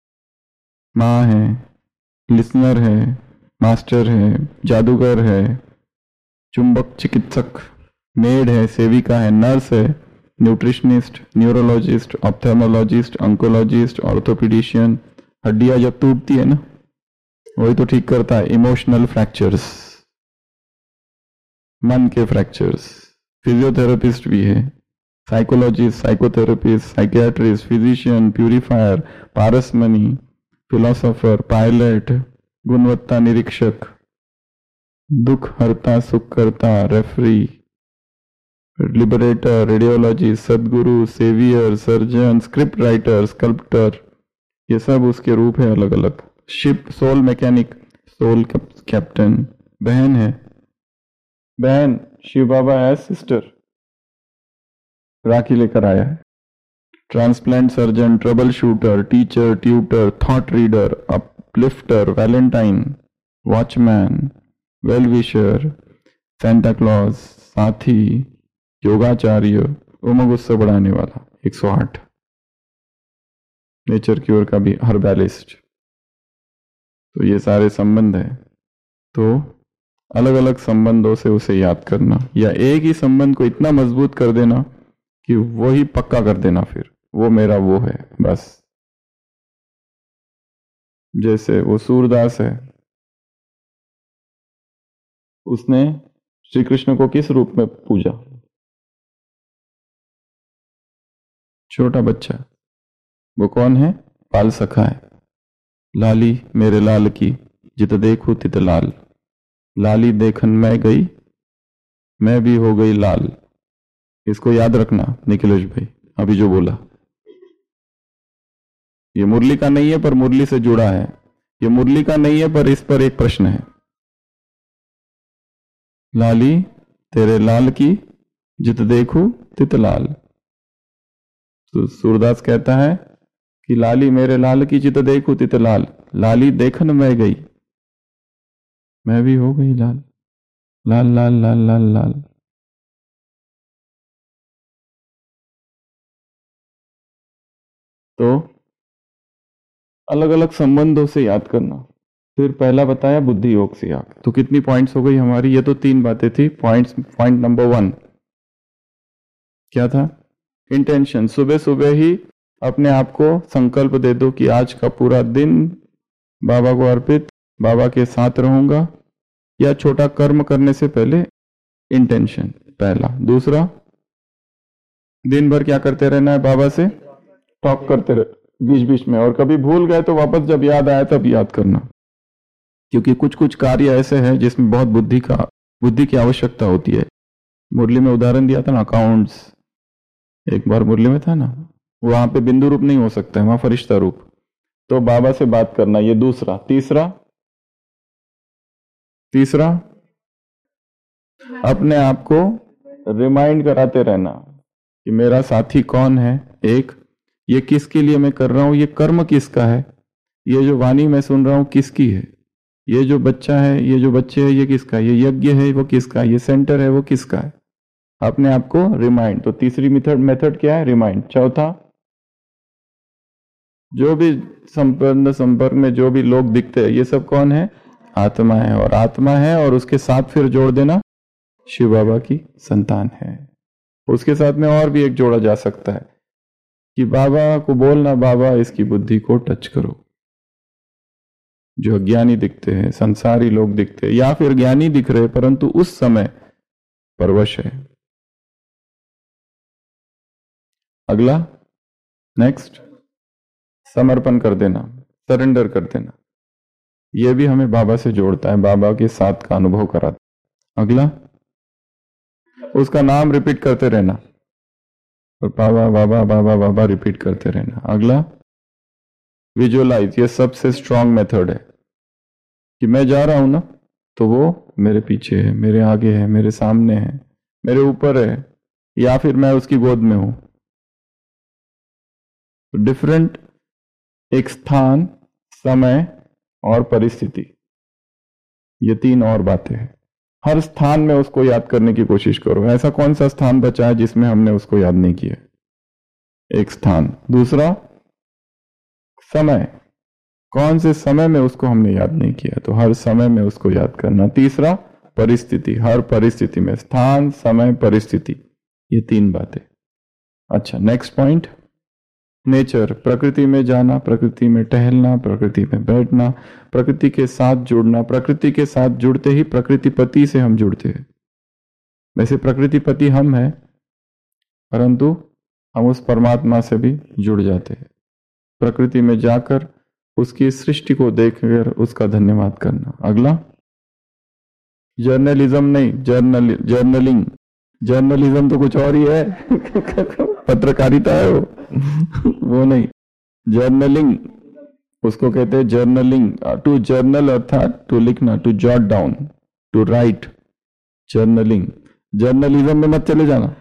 माँ है, लिसनर है, मास्टर है, जादूगर है, चुंबक चिकित्सक, मेड है, सेविका है, नर्स है, nutritionist, neurologist, ophthalmologist, oncologist, orthopedician. हड्डियां जब टूटती है ना, वही तो ठीक करता है इमोशनल फ्रैक्चर्स, मन के फ्रैक्चर्स। फिजियोथेरेपिस्ट भी है, psychologist, psychotherapist, psychiatrist, physician, purifier, पारसमनी, फिलोसोफर, पायलट, गुणवत्ता निरीक्षक, दुख हरता सुख करता, रेफरी, लिबरेटर, रेडियोलॉजिस्ट, सदगुरु, saviour, surgeon, script writer, sculptor, ये सब उसके रूप है अलग अलग। Ship, soul mechanic, soul captain. बहन है, बहन शिव बाबा है, सिस्टर राखी लेकर आया है। Transplant surgeon, trouble shooter, teacher, tutor, thought reader, uplifter, valentine, watchman, well wisher, Santa Claus, साथी, योगाचार्य, उमंग गुस्सा बढ़ाने वाला, एक सौ आठ, नेचर क्योर का भी हर्बैलिस्ट। तो ये सारे संबंध है। तो अलग अलग संबंधों से उसे याद करना, या एक ही संबंध को इतना मजबूत कर देना कि वो ही पक्का कर देना, फिर वो मेरा वो है बस। जैसे वो सूरदास है, उसने श्री कृष्ण को किस रूप में पूजा? छोटा बच्चा। वो कौन है? बाल सखा है। लाली मेरे लाल की, जित देखू तित लाल। लाली देखन मैं गई, मैं भी हो गई लाल। इसको याद रखना निखिलेश भाई, अभी जो बोला ये मुरली का नहीं है पर मुरली से जुड़ा है। ये मुरली का नहीं है पर इस पर एक प्रश्न है। लाली तेरे लाल की, जित देखू तित लाल। तो सूरदास कहता है कि लाली मेरे लाल की, जित देखू तित लाल। लाली देखन मैं गई, मैं भी हो गई लाल। लाल लाल लाल लाल लाल। तो अलग अलग संबंधों से याद करना। फिर पहला बताया बुद्धि योग से याद। तो कितनी पॉइंट्स हो गई हमारी? ये तो तीन बातें थी। पॉइंट्स, पॉइंट नंबर वन क्या था? इंटेंशन। सुबह सुबह ही अपने आप को संकल्प दे दो कि आज का पूरा दिन बाबा को अर्पित, बाबा के साथ रहूंगा। या छोटा कर्म करने से पहले इंटेंशन पहला। दूसरा, दिन भर क्या करते रहना है? बाबा से टॉक करते रहे बीच बीच में, और कभी भूल गए तो वापस जब याद आया तब याद करना, क्योंकि कुछ कुछ कार्य ऐसे हैं जिसमें बहुत बुद्धि का बुद्धि की आवश्यकता होती है। मुरली में उदाहरण दिया था ना, अकाउंट्स, एक बार मुरली में था ना, वहां पे बिंदु रूप नहीं हो सकता है, वहां फरिश्ता रूप। तो बाबा से बात करना, ये दूसरा। तीसरा तीसरा अपने आप को रिमाइंड कराते रहना कि मेरा साथी कौन है। एक, ये किसके लिए मैं कर रहा हूं, ये कर्म किसका है, ये जो वाणी मैं सुन रहा हूं किसकी है, ये जो बच्चा है, ये जो बच्चे है, ये किसका है, ये यज्ञ है वो किसका है, ये सेंटर है वो किसका है। अपने आप को रिमाइंड। तो तीसरी मेथड मेथड क्या है? रिमाइंड। चौथा, जो भी संपन्न संपर्क में जो भी लोग दिखते हैं, ये सब कौन है? आत्मा है। और आत्मा है और उसके साथ फिर जोड़ देना शिव बाबा की संतान है। उसके साथ में और भी एक जोड़ा जा सकता है कि बाबा को बोलना, बाबा इसकी बुद्धि को टच करो। जो अज्ञानी दिखते हैं, संसारी लोग दिखते हैं, या फिर ज्ञानी दिख रहे परंतु उस समय परवश है। अगला, नेक्स्ट, समर्पण कर देना, सरेंडर कर देना। यह भी हमें बाबा से जोड़ता है, बाबा के साथ का अनुभव कराता है। अगला, उसका नाम रिपीट करते रहना, और बाबा बाबा बाबा बाबा रिपीट करते रहना। अगला, विजुअलाइज। ये सबसे स्ट्रांग मेथड है कि मैं जा रहा हूं ना, तो वो मेरे पीछे है, मेरे आगे है, मेरे सामने है, मेरे ऊपर है, या फिर मैं उसकी गोद में हूं। डिफरेंट, एक स्थान, समय और परिस्थिति, ये तीन और बातें हैं। हर स्थान में उसको याद करने की कोशिश करो। ऐसा कौन सा स्थान बचा है जिसमें हमने उसको याद नहीं किया? एक स्थान। दूसरा, समय, कौन से समय में उसको हमने याद नहीं किया, तो हर समय में उसको याद करना। तीसरा, परिस्थिति, हर परिस्थिति में, स्थान, समय, परिस्थिति, ये तीन बातें। अच्छा, नेक्स्ट पॉइंट, नेचर, प्रकृति में जाना, प्रकृति में टहलना, प्रकृति में बैठना, प्रकृति के साथ जुड़ना। प्रकृति के साथ जुड़ते ही प्रकृतिपति से हम जुड़ते हैं। वैसे प्रकृतिपति हम हैं, परंतु हम उस परमात्मा से भी जुड़ जाते हैं। प्रकृति में जाकर उसकी सृष्टि को देखकर उसका धन्यवाद करना। अगला, जर्नलिज्म नहीं, जर्नल जर्नलिंग। जर्नलिज्म तो कुछ और ही है पत्रकारिता है वो वो नहीं, जर्नलिंग उसको कहते हैं, जर्नलिंग। टू जर्नल अर्थात टू लिखना, to jot down, to write, journaling. Journalism में मत चले जाना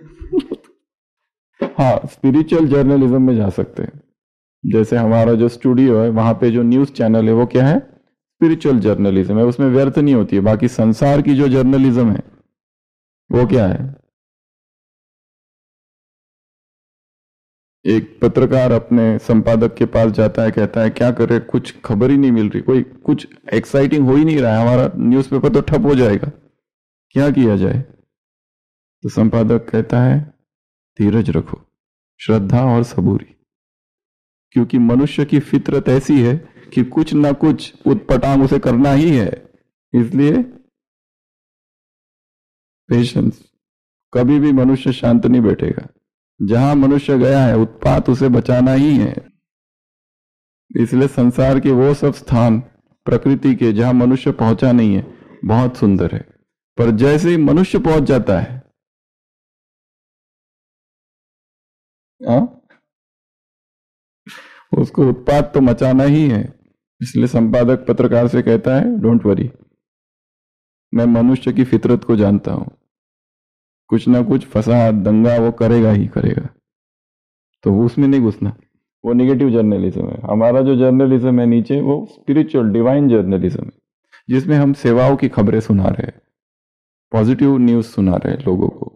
हाँ, स्पिरिचुअल जर्नलिज्म में जा सकते हैं। जैसे हमारा जो स्टूडियो है वहां पे जो न्यूज चैनल है वो क्या है, स्पिरिचुअल जर्नलिज्म है, उसमें व्यर्थ नहीं होती है। बाकी संसार की जो जर्नलिज्म है वो क्या है, एक पत्रकार अपने संपादक के पास जाता है, कहता है क्या करे, कुछ खबर ही नहीं मिल रही, कोई कुछ एक्साइटिंग हो ही नहीं रहा है, हमारा न्यूज़पेपर तो ठप हो जाएगा, क्या किया जाए। तो संपादक कहता है धीरज रखो, श्रद्धा और सबूरी, क्योंकि मनुष्य की फितरत ऐसी है कि कुछ ना कुछ उतपटांग उसे करना ही है, इसलिए पेशेंस। कभी भी मनुष्य शांत नहीं बैठेगा, जहां मनुष्य गया है उत्पात उसे बचाना ही है। इसलिए संसार के वो सब स्थान प्रकृति के जहां मनुष्य पहुंचा नहीं है बहुत सुंदर है, पर जैसे ही मनुष्य पहुंच जाता है आ? उसको उत्पात तो मचाना ही है। इसलिए संपादक पत्रकार से कहता है डोंट वरी, मैं मनुष्य की फितरत को जानता हूं, कुछ ना कुछ फसाद दंगा वो करेगा ही करेगा, तो उसमें नहीं घुसना। वो नेगेटिव जर्नलिज्म है। हमारा जो जर्नलिज्म है नीचे वो स्पिरिचुअल डिवाइन जर्नलिज्म है, जिसमें हम सेवाओं की खबरें सुना रहे हैं, पॉजिटिव न्यूज सुना रहे हैं, लोगों को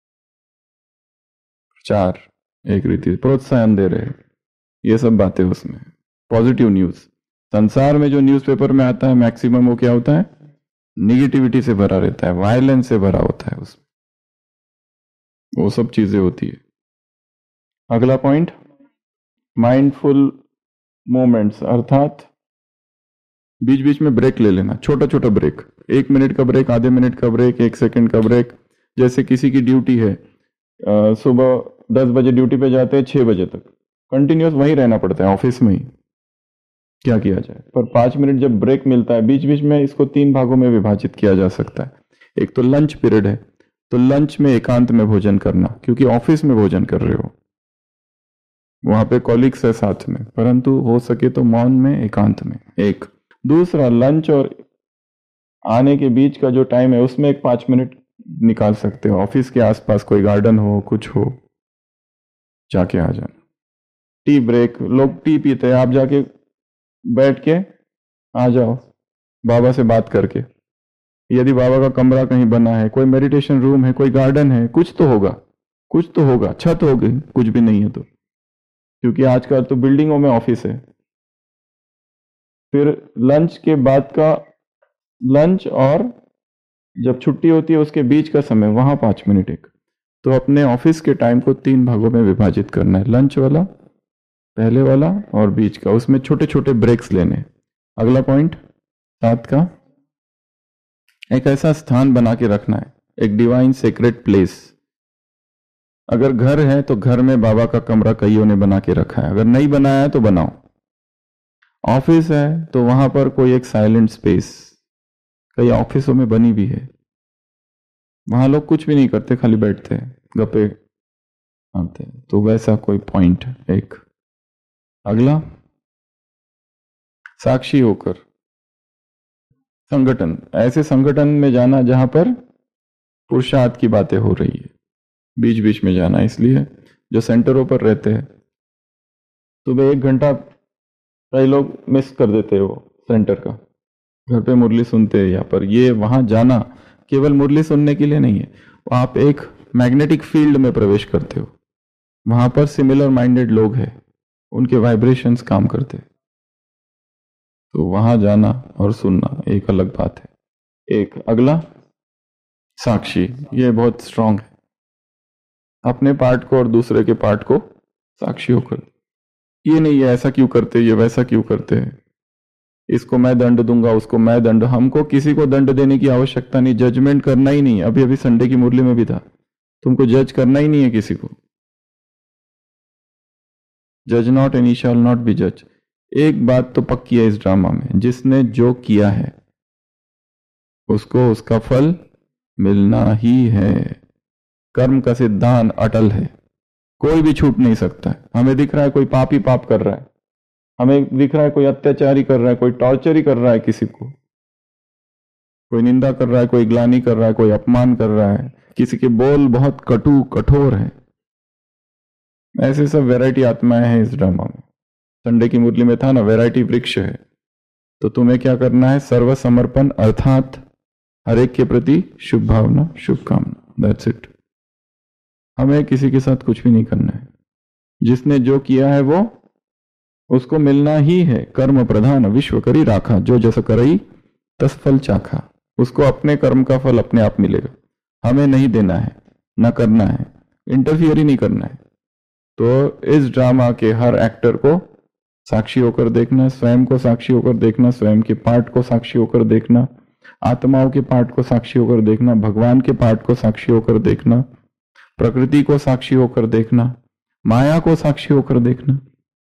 प्रचार, एक रीति प्रोत्साहन दे रहे हैं, ये सब बातें उसमें पॉजिटिव न्यूज। संसार में जो न्यूज़पेपर में आता है मैक्सिमम वो क्या होता है, निगेटिविटी से भरा रहता है, वायलेंस से भरा होता है, उसमें वो सब चीजें होती है। अगला पॉइंट, माइंडफुल मोमेंट्स, अर्थात बीच बीच में ब्रेक ले लेना, छोटा छोटा ब्रेक, एक मिनट का ब्रेक, आधे मिनट का ब्रेक, एक सेकंड का ब्रेक। जैसे किसी की ड्यूटी है, सुबह दस बजे ड्यूटी पे जाते हैं, छह बजे तक कंटिन्यूस वहीं रहना पड़ता है ऑफिस में ही, क्या किया जाए। पर पांच मिनट जब ब्रेक मिलता है बीच बीच में, इसको तीन भागों में विभाजित किया जा सकता है। एक तो लंच पीरियड है, तो लंच में एकांत में भोजन करना, क्योंकि ऑफिस में भोजन कर रहे हो, वहां पे कॉलीग्स है साथ में, परंतु हो सके तो मौन में, एकांत में। एक दूसरा, लंच और आने के बीच का जो टाइम है उसमें एक पांच मिनट निकाल सकते हो, ऑफिस के आसपास कोई गार्डन हो, कुछ हो, जाके आ जाना। टी ब्रेक, लोग टी पीते हैं, आप जाके बैठ के आ जाओ बाबा से बात करके। यदि बाबा का कमरा कहीं बना है, कोई मेडिटेशन रूम है, कोई गार्डन है, कुछ तो होगा, कुछ तो होगा, छत होगी, कुछ भी नहीं है तो, क्योंकि आजकल तो बिल्डिंगों में ऑफिस है। फिर लंच के बाद का, लंच और जब छुट्टी होती है उसके बीच का समय, वहां पांच मिनट एक। तो अपने ऑफिस के टाइम को तीन भागों में विभाजित करना है, लंच वाला, पहले वाला और बीच का, उसमें छोटे छोटे ब्रेक्स लेने। अगला पॉइंट, सात का, एक ऐसा स्थान बना के रखना है, एक डिवाइन सेक्रेट प्लेस। अगर घर है तो घर में बाबा का कमरा कईयों ने बना के रखा है, अगर नहीं बनाया है तो बनाओ। ऑफिस है तो वहां पर कोई एक साइलेंट स्पेस, कई ऑफिसों में बनी भी है, वहां लोग कुछ भी नहीं करते, खाली बैठते हैं, गप्पे आते हैं, तो वैसा कोई पॉइंट एक। अगला, साक्षी होकर संगठन, ऐसे संगठन में जाना जहां पर पुरुषार्थ की बातें हो रही है, बीच बीच में जाना। इसलिए जो सेंटरों पर रहते हैं सुबह एक घंटा कई लोग मिस कर देते हैं, वो सेंटर का, घर पे मुरली सुनते हैं, या पर ये वहां जाना केवल मुरली सुनने के लिए नहीं है, आप एक मैग्नेटिक फील्ड में प्रवेश करते हो, वहां पर सिमिलर माइंडेड लोग हैं, उनके वाइब्रेशंस काम करते हैं, तो वहां जाना और सुनना एक अलग बात है। एक अगला साक्षी, ये बहुत स्ट्रांग है। अपने पार्ट को और दूसरे के पार्ट को साक्षी होकर, ये नहीं है ऐसा क्यों करते, ये वैसा क्यों करते हैं, इसको मैं दंड दूंगा, उसको मैं दंड, हमको किसी को दंड देने की आवश्यकता नहीं, जजमेंट करना ही नहीं। अभी अभी संडे की मुरली में भी था, तुमको जज करना ही नहीं है किसी को। जज not and he shall not be जज। एक बात तो पक्की है इस ड्रामा में, जिसने जो किया है उसको उसका फल मिलना ही है। कर्म का सिद्धांत अटल है, कोई भी छूट नहीं सकता है। हमें दिख रहा है कोई पाप ही पाप कर रहा है, हमें दिख रहा है कोई अत्याचारी कर रहा है, कोई टॉर्चर ही कर रहा है किसी को, कोई निंदा कर रहा है, कोई ग्लानि कर रहा है, कोई अपमान कर रहा है, किसी के बोल बहुत कटु कठोर है। ऐसे सब वैरायटी आत्माएं हैं इस ड्रामा में। संडे की मुरली में था ना, वैरायटी वृक्ष है। तो तुम्हें क्या करना है, सर्व समर्पण, अर्थात हर एक के प्रति शुभ भावना, शुभकामना, दैट्स इट। हमें किसी के साथ कुछ भी नहीं करना है। जिसने जो किया है वो उसको मिलना ही है। कर्म प्रधान विश्व करी राखा, जो जस करई तस फल चाखा। उसको अपने कर्म का फल अपने आप मिलेगा, हमें नहीं देना है, ना करना है, इंटरफियर ही नहीं करना है। तो इस ड्रामा के हर एक्टर को साक्षी होकर देखना, स्वयं को साक्षी होकर देखना, स्वयं के पार्ट को साक्षी होकर देखना, आत्माओं के पार्ट को साक्षी होकर देखना, भगवान के पार्ट को साक्षी होकर देखना, प्रकृति को साक्षी होकर देखना, माया को साक्षी होकर देखना,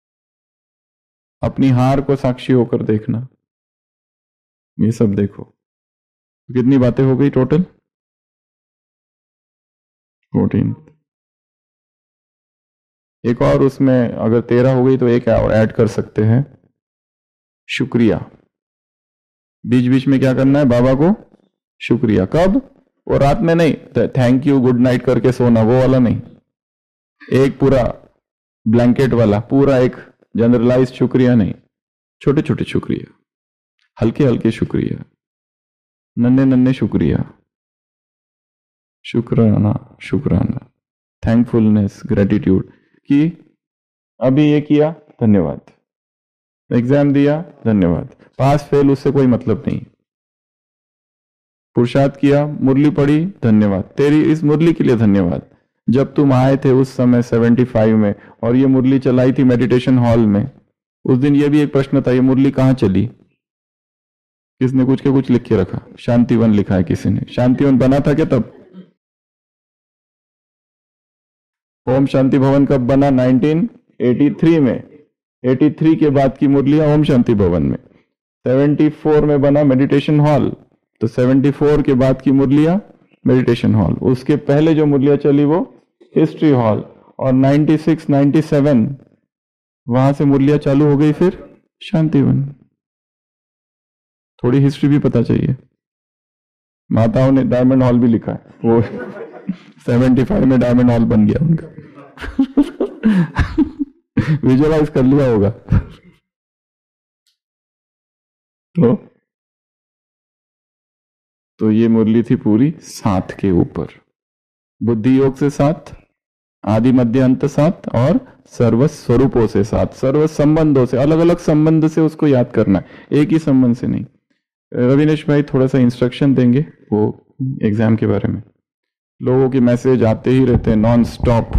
अपनी हार को साक्षी होकर देखना। ये सब देखो। कितनी बातें हो गई टोटल? फोर्टीन। एक और उसमें अगर तेरह हो गई तो एक और ऐड कर सकते हैं, शुक्रिया। बीच बीच में क्या करना है, बाबा को शुक्रिया। कब? वो रात में नहीं, थैंक यू गुड नाइट करके सोना, वो वाला नहीं, एक पूरा ब्लैंकेट वाला, पूरा एक जनरलाइज शुक्रिया नहीं, छोटे छोटे शुक्रिया, हल्के हल्के शुक्रिया, नन्हे नन्हे शुक्रिया, शुक्राना शुक्राना, थैंकफुलनेस, ग्रेटिट्यूड कि अभी ये किया धन्यवाद, एग्जाम दिया धन्यवाद, पास फेल उससे कोई मतलब नहीं, पुरुषार्थ किया, मुरली पढ़ी धन्यवाद, तेरी इस मुरली के लिए धन्यवाद। जब तुम आए थे उस समय पचहत्तर में और ये मुरली चलाई थी मेडिटेशन हॉल में, उस दिन ये भी एक प्रश्न था, ये मुरली कहाँ चली? किसने कुछ के कुछ लिख के रखा? शांतिवन लिखा है किसी ने। शांतिवन बना था क्या तब? ओम शांति भवन कब बना? नाइनटीन एटी थ्री में। तिरासी के बाद की मुरलियां ओम शांति भवन में। चौहत्तर में बना मेडिटेशन हॉल, तो चौहत्तर के बाद की मुरलियां मेडिटेशन हॉल। उसके पहले जो मुरलियां चली वो हिस्ट्री हॉल, और छियानवे सत्तानवे वहां से मुरलियां चालू हो गई फिर शांतिवन। थोड़ी हिस्ट्री भी पता चाहिए। माताओं ने डायमंड हॉल भी लिखा है, वो पचहत्तर में डायमंड हॉल बन गया उनका। विजुअलाइज कर लिया होगा। तो तो ये मुरली थी पूरी सात के ऊपर, बुद्धि योग से सात, आदि मध्य अंत सात, और सर्व स्वरूपों से सात, सर्व संबंधों से, अलग अलग संबंध से उसको याद करना है, एक ही संबंध से नहीं। रविनेश भाई थोड़ा सा इंस्ट्रक्शन देंगे वो एग्जाम के बारे में। लोगों के मैसेज आते ही रहते हैं नॉन स्टॉप।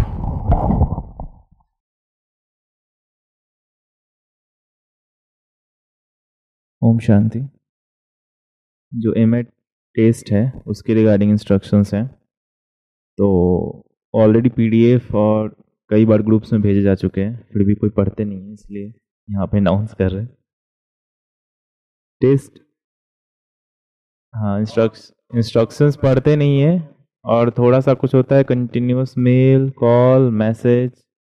ओम शांति। जो एमएड टेस्ट है उसके रिगार्डिंग इंस्ट्रक्शंस हैं, तो ऑलरेडी पीडीएफ और कई बार ग्रुप्स में भेजे जा चुके हैं, फिर भी कोई पढ़ते नहीं है, इसलिए यहाँ पे अनाउंस कर रहे हैं। टेस्ट, हाँ, इंस्ट्रक्श इंस्ट्रक्शंस पढ़ते नहीं है, और थोड़ा सा कुछ होता है कंटिन्यूस मेल, कॉल, मैसेज।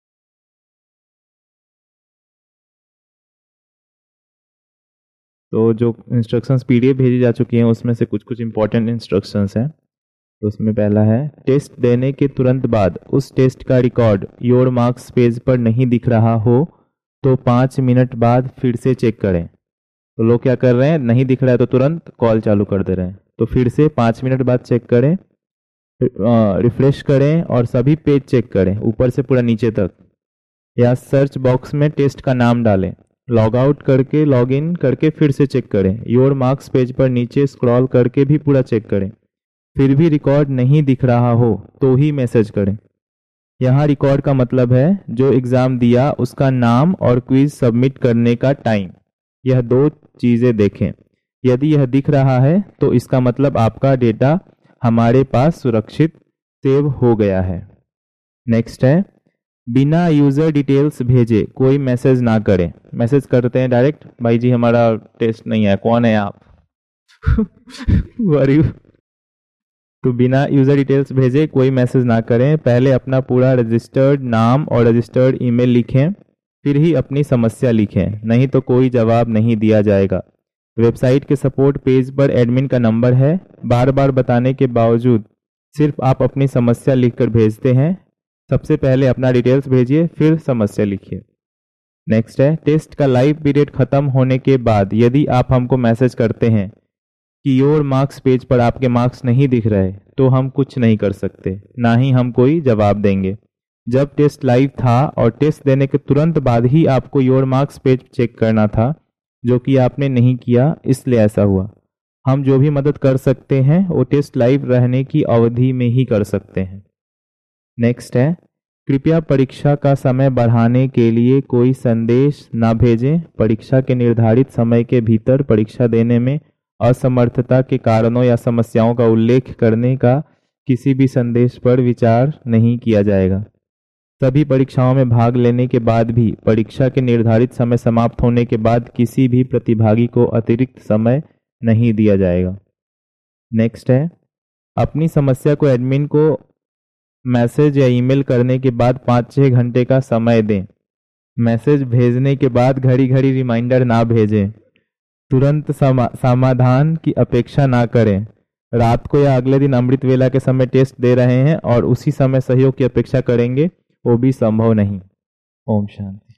तो जो इंस्ट्रक्शंस पीडीएफ भेजी जा चुकी हैं उसमें से कुछ कुछ इंपॉर्टेंट इंस्ट्रक्शंस हैं। तो उसमें पहला है, टेस्ट देने के तुरंत बाद उस टेस्ट का रिकॉर्ड योर मार्क्स पेज पर नहीं दिख रहा हो तो पाँच मिनट बाद फिर से चेक करें। तो लोग क्या कर रहे हैं, नहीं दिख रहा है तो तुरंत कॉल चालू कर दे रहे हैं, तो फिर से पाँच मिनट बाद चेक करें, रिफ्रेश करें और सभी पेज चेक करें ऊपर से पूरा नीचे तक, या सर्च बॉक्स में टेस्ट का नाम डालें लॉग आउट करके लॉग इन करके फिर से चेक करें। योर मार्क्स पेज पर नीचे स्क्रॉल करके भी पूरा चेक करें। फिर भी रिकॉर्ड नहीं दिख रहा हो तो ही मैसेज करें। यहाँ रिकॉर्ड का मतलब है जो एग्ज़ाम दिया उसका नाम और क्विज सबमिट करने का टाइम, यह दो चीज़ें देखें। यदि यह दिख रहा है तो इसका मतलब आपका डेटा हमारे पास सुरक्षित सेव हो गया है। नेक्स्ट है, बिना यूज़र डिटेल्स भेजे कोई मैसेज ना करें। मैसेज करते हैं डायरेक्ट, भाई जी हमारा टेस्ट नहीं है, कौन है आप वरी तो बिना यूज़र डिटेल्स भेजे कोई मैसेज ना करें। पहले अपना पूरा रजिस्टर्ड नाम और रजिस्टर्ड ईमेल लिखें, फिर ही अपनी समस्या लिखें, नहीं तो कोई जवाब नहीं दिया जाएगा। वेबसाइट के सपोर्ट पेज पर एडमिन का नंबर है। बार बार बताने के बावजूद सिर्फ आप अपनी समस्या लिखकर भेजते हैं। सबसे पहले अपना डिटेल्स भेजिए, फिर समस्या लिखिए। नेक्स्ट है, टेस्ट का लाइव पीरियड खत्म होने के बाद यदि आप हमको मैसेज करते हैं कि योर मार्क्स पेज पर आपके मार्क्स नहीं दिख रहे तो हम कुछ नहीं कर सकते, ना ही हम कोई जवाब देंगे। जब टेस्ट लाइव था और टेस्ट देने के तुरंत बाद ही आपको योर मार्क्स पेज चेक करना था, जो कि आपने नहीं किया, इसलिए ऐसा हुआ। हम जो भी मदद कर सकते हैं वो टेस्ट लाइव रहने की अवधि में ही कर सकते हैं। नेक्स्ट है, कृपया परीक्षा का समय बढ़ाने के लिए कोई संदेश ना भेजें। परीक्षा के निर्धारित समय के भीतर परीक्षा देने में असमर्थता के कारणों या समस्याओं का उल्लेख करने का किसी भी संदेश पर विचार नहीं किया जाएगा। सभी परीक्षाओं में भाग लेने के बाद भी परीक्षा के निर्धारित समय समाप्त होने के बाद किसी भी प्रतिभागी को अतिरिक्त समय नहीं दिया जाएगा। नेक्स्ट है, अपनी समस्या को एडमिन को मैसेज या ईमेल करने के बाद पाँच छः घंटे का समय दें। मैसेज भेजने के बाद घड़ी घड़ी रिमाइंडर ना भेजें। तुरंत समा, समाधान की अपेक्षा ना करें। रात को या अगले दिन अमृत वेला के समय टेस्ट दे रहे हैं और उसी समय सहयोग की अपेक्षा करेंगे, वो भी संभव नहीं। ओम शांति।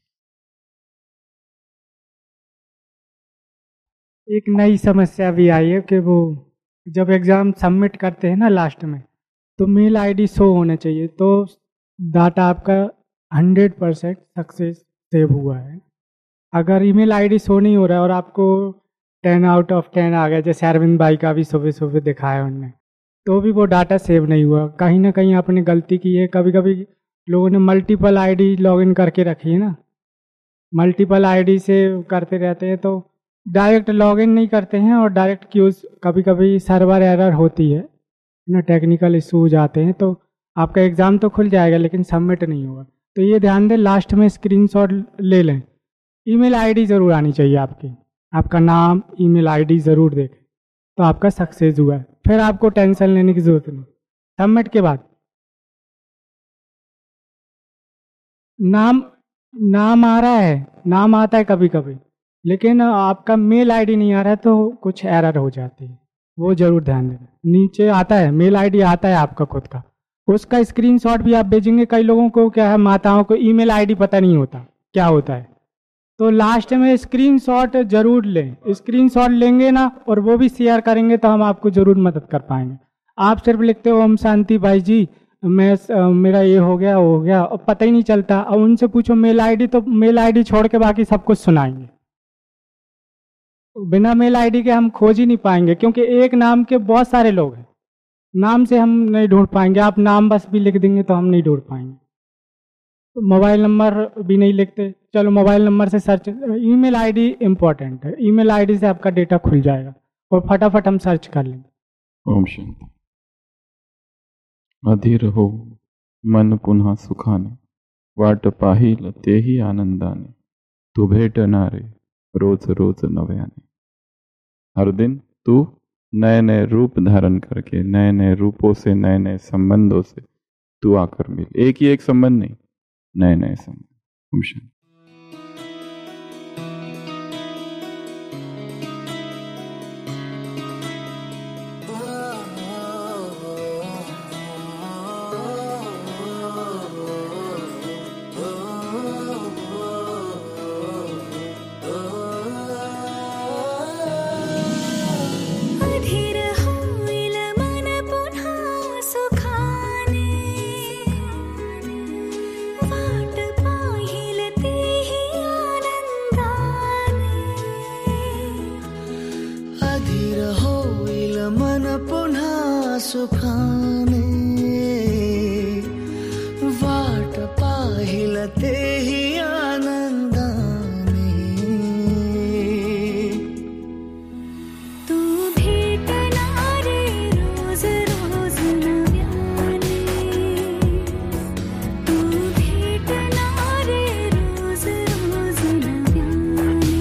एक नई समस्या भी आई है कि वो जब एग्ज़ाम सबमिट करते हैं ना लास्ट में, तो मेल आईडी शो होना चाहिए, तो डाटा आपका हंड्रेड परसेंट सक्सेस सेव हुआ है। अगर ईमेल आईडी शो नहीं हो रहा है और आपको टेन आउट ऑफ टेन आ गया, जैसे अरविंद भाई का भी सुबह सुबह दिखाया उनने, तो भी वो डाटा सेव नहीं हुआ। कहीं ना कहीं आपने गलती की है। कभी कभी लोगों ने मल्टीपल आईडी लॉगिन करके रखी है ना, मल्टीपल आईडी से करते रहते हैं, तो डायरेक्ट लॉगिन नहीं करते हैं और डायरेक्ट क्यूज, कभी कभी सर्वर एरर होती है ना, टेक्निकल इशूज आते हैं, तो आपका एग्ज़ाम तो खुल जाएगा लेकिन सबमिट नहीं होगा। तो ये ध्यान दें, लास्ट में स्क्रीनशॉट ले लें। ईमेल आईडी ज़रूर आनी चाहिए आपकी, आपका नाम ईमेल आईडी ज़रूर देखें, तो आपका सक्सेस हुआ है। फिर आपको टेंशन लेने की ज़रूरत नहीं। सबमिट के बाद नाम नाम आ रहा है, नाम आता है कभी कभी, लेकिन आपका मेल आईडी नहीं आ रहा है तो कुछ एरर हो जाती है, वो जरूर ध्यान देना। नीचे आता है मेल आईडी, आता है आपका खुद का, उसका स्क्रीनशॉट भी आप भेजेंगे। कई लोगों को क्या है, माताओं को ईमेल आईडी पता नहीं होता क्या होता है, तो लास्ट में स्क्रीनशॉट जरूर लें। स्क्रीनशॉट लेंगे ना और वो भी शेयर करेंगे तो हम आपको जरूर मदद कर पाएंगे। आप सिर्फ लिखते हो ओम शांति भाई जी, मैं आ, मेरा ये हो गया वो हो गया, और पता ही नहीं चलता। और उनसे पूछो मेल आईडी, तो मेल आईडी छोड़ के बाकी सब कुछ सुनाएंगे। बिना मेल आईडी के हम खोज ही नहीं पाएंगे, क्योंकि एक नाम के बहुत सारे लोग हैं, नाम से हम नहीं ढूंढ पाएंगे। आप नाम बस भी लिख देंगे तो हम नहीं ढूंढ पाएंगे। मोबाइल नंबर भी नहीं लिखते, चलो मोबाइल नंबर से सर्च। ईमेल आईडी इम्पोर्टेंट है, ईमेल आईडी से आपका डेटा खुल जाएगा और फटाफट हम सर्च कर लेंगे। ओम शांति। अधीर हो मन पुन्हा सुखाने, वाट पाहिल तेही आनंदाने, तू भेट नारे रोज रोज नव्याने। हर दिन तू नए नए रूप धारण करके, नए नए रूपों से, नए नए संबंधों से तू आकर मिल। एक ही एक संबंध नहीं, नए नए संबंध। ओम शांति। वाट पाहिल ते अधीर होईल मन पुन्हा सुखाने, वाट पाहिल तेही आनंदाने. तू भेटणारे रोज रोज नव्याने, तू भेटणारे रोज रोज नव्याने,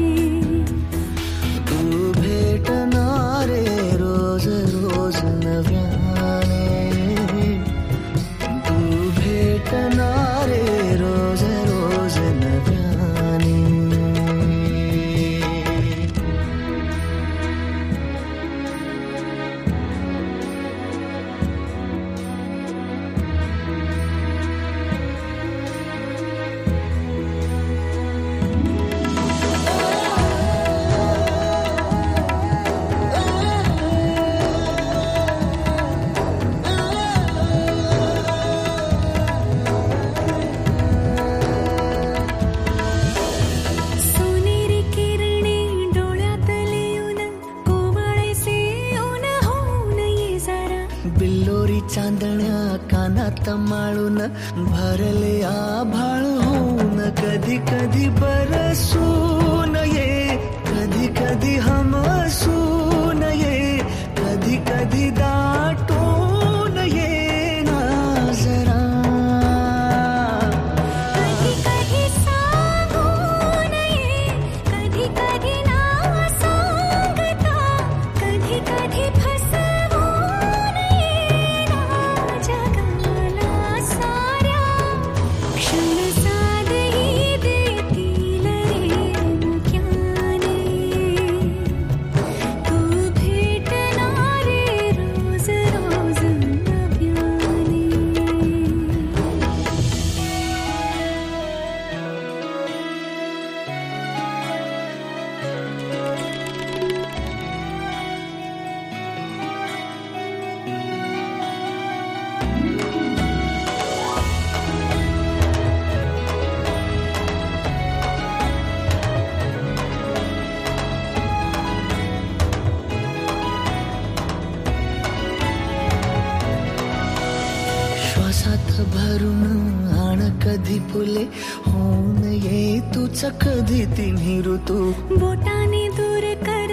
तू भेटणारे रोज रोज नव्याने, तू भेटणारे रोज रोज नव्याने. सोनेरी किरणे डोळ्यातले ऊन, कोवळेसे ऊन होऊन ये जरा. बिल्लोरी चांदण्या कानात माळून, भरले आभाळ होऊन, कधी कधी बरसून ये, कधी कधी हमसून ये, कधी कधी दाटून ये ना जरा. कधी कधी सांगून ये, कधी कधी ना सांगता, कधी कधी फसवून ये ना जगाला साऱ्या. क्षण साधही देतील रे मुक्याने, तू भेटणारे रोज रोज नव्याने. श्वासात भरून आण कधी फुले, होऊन ये तूच कधी तिन्ही ऋतू. बोटाने दूर कर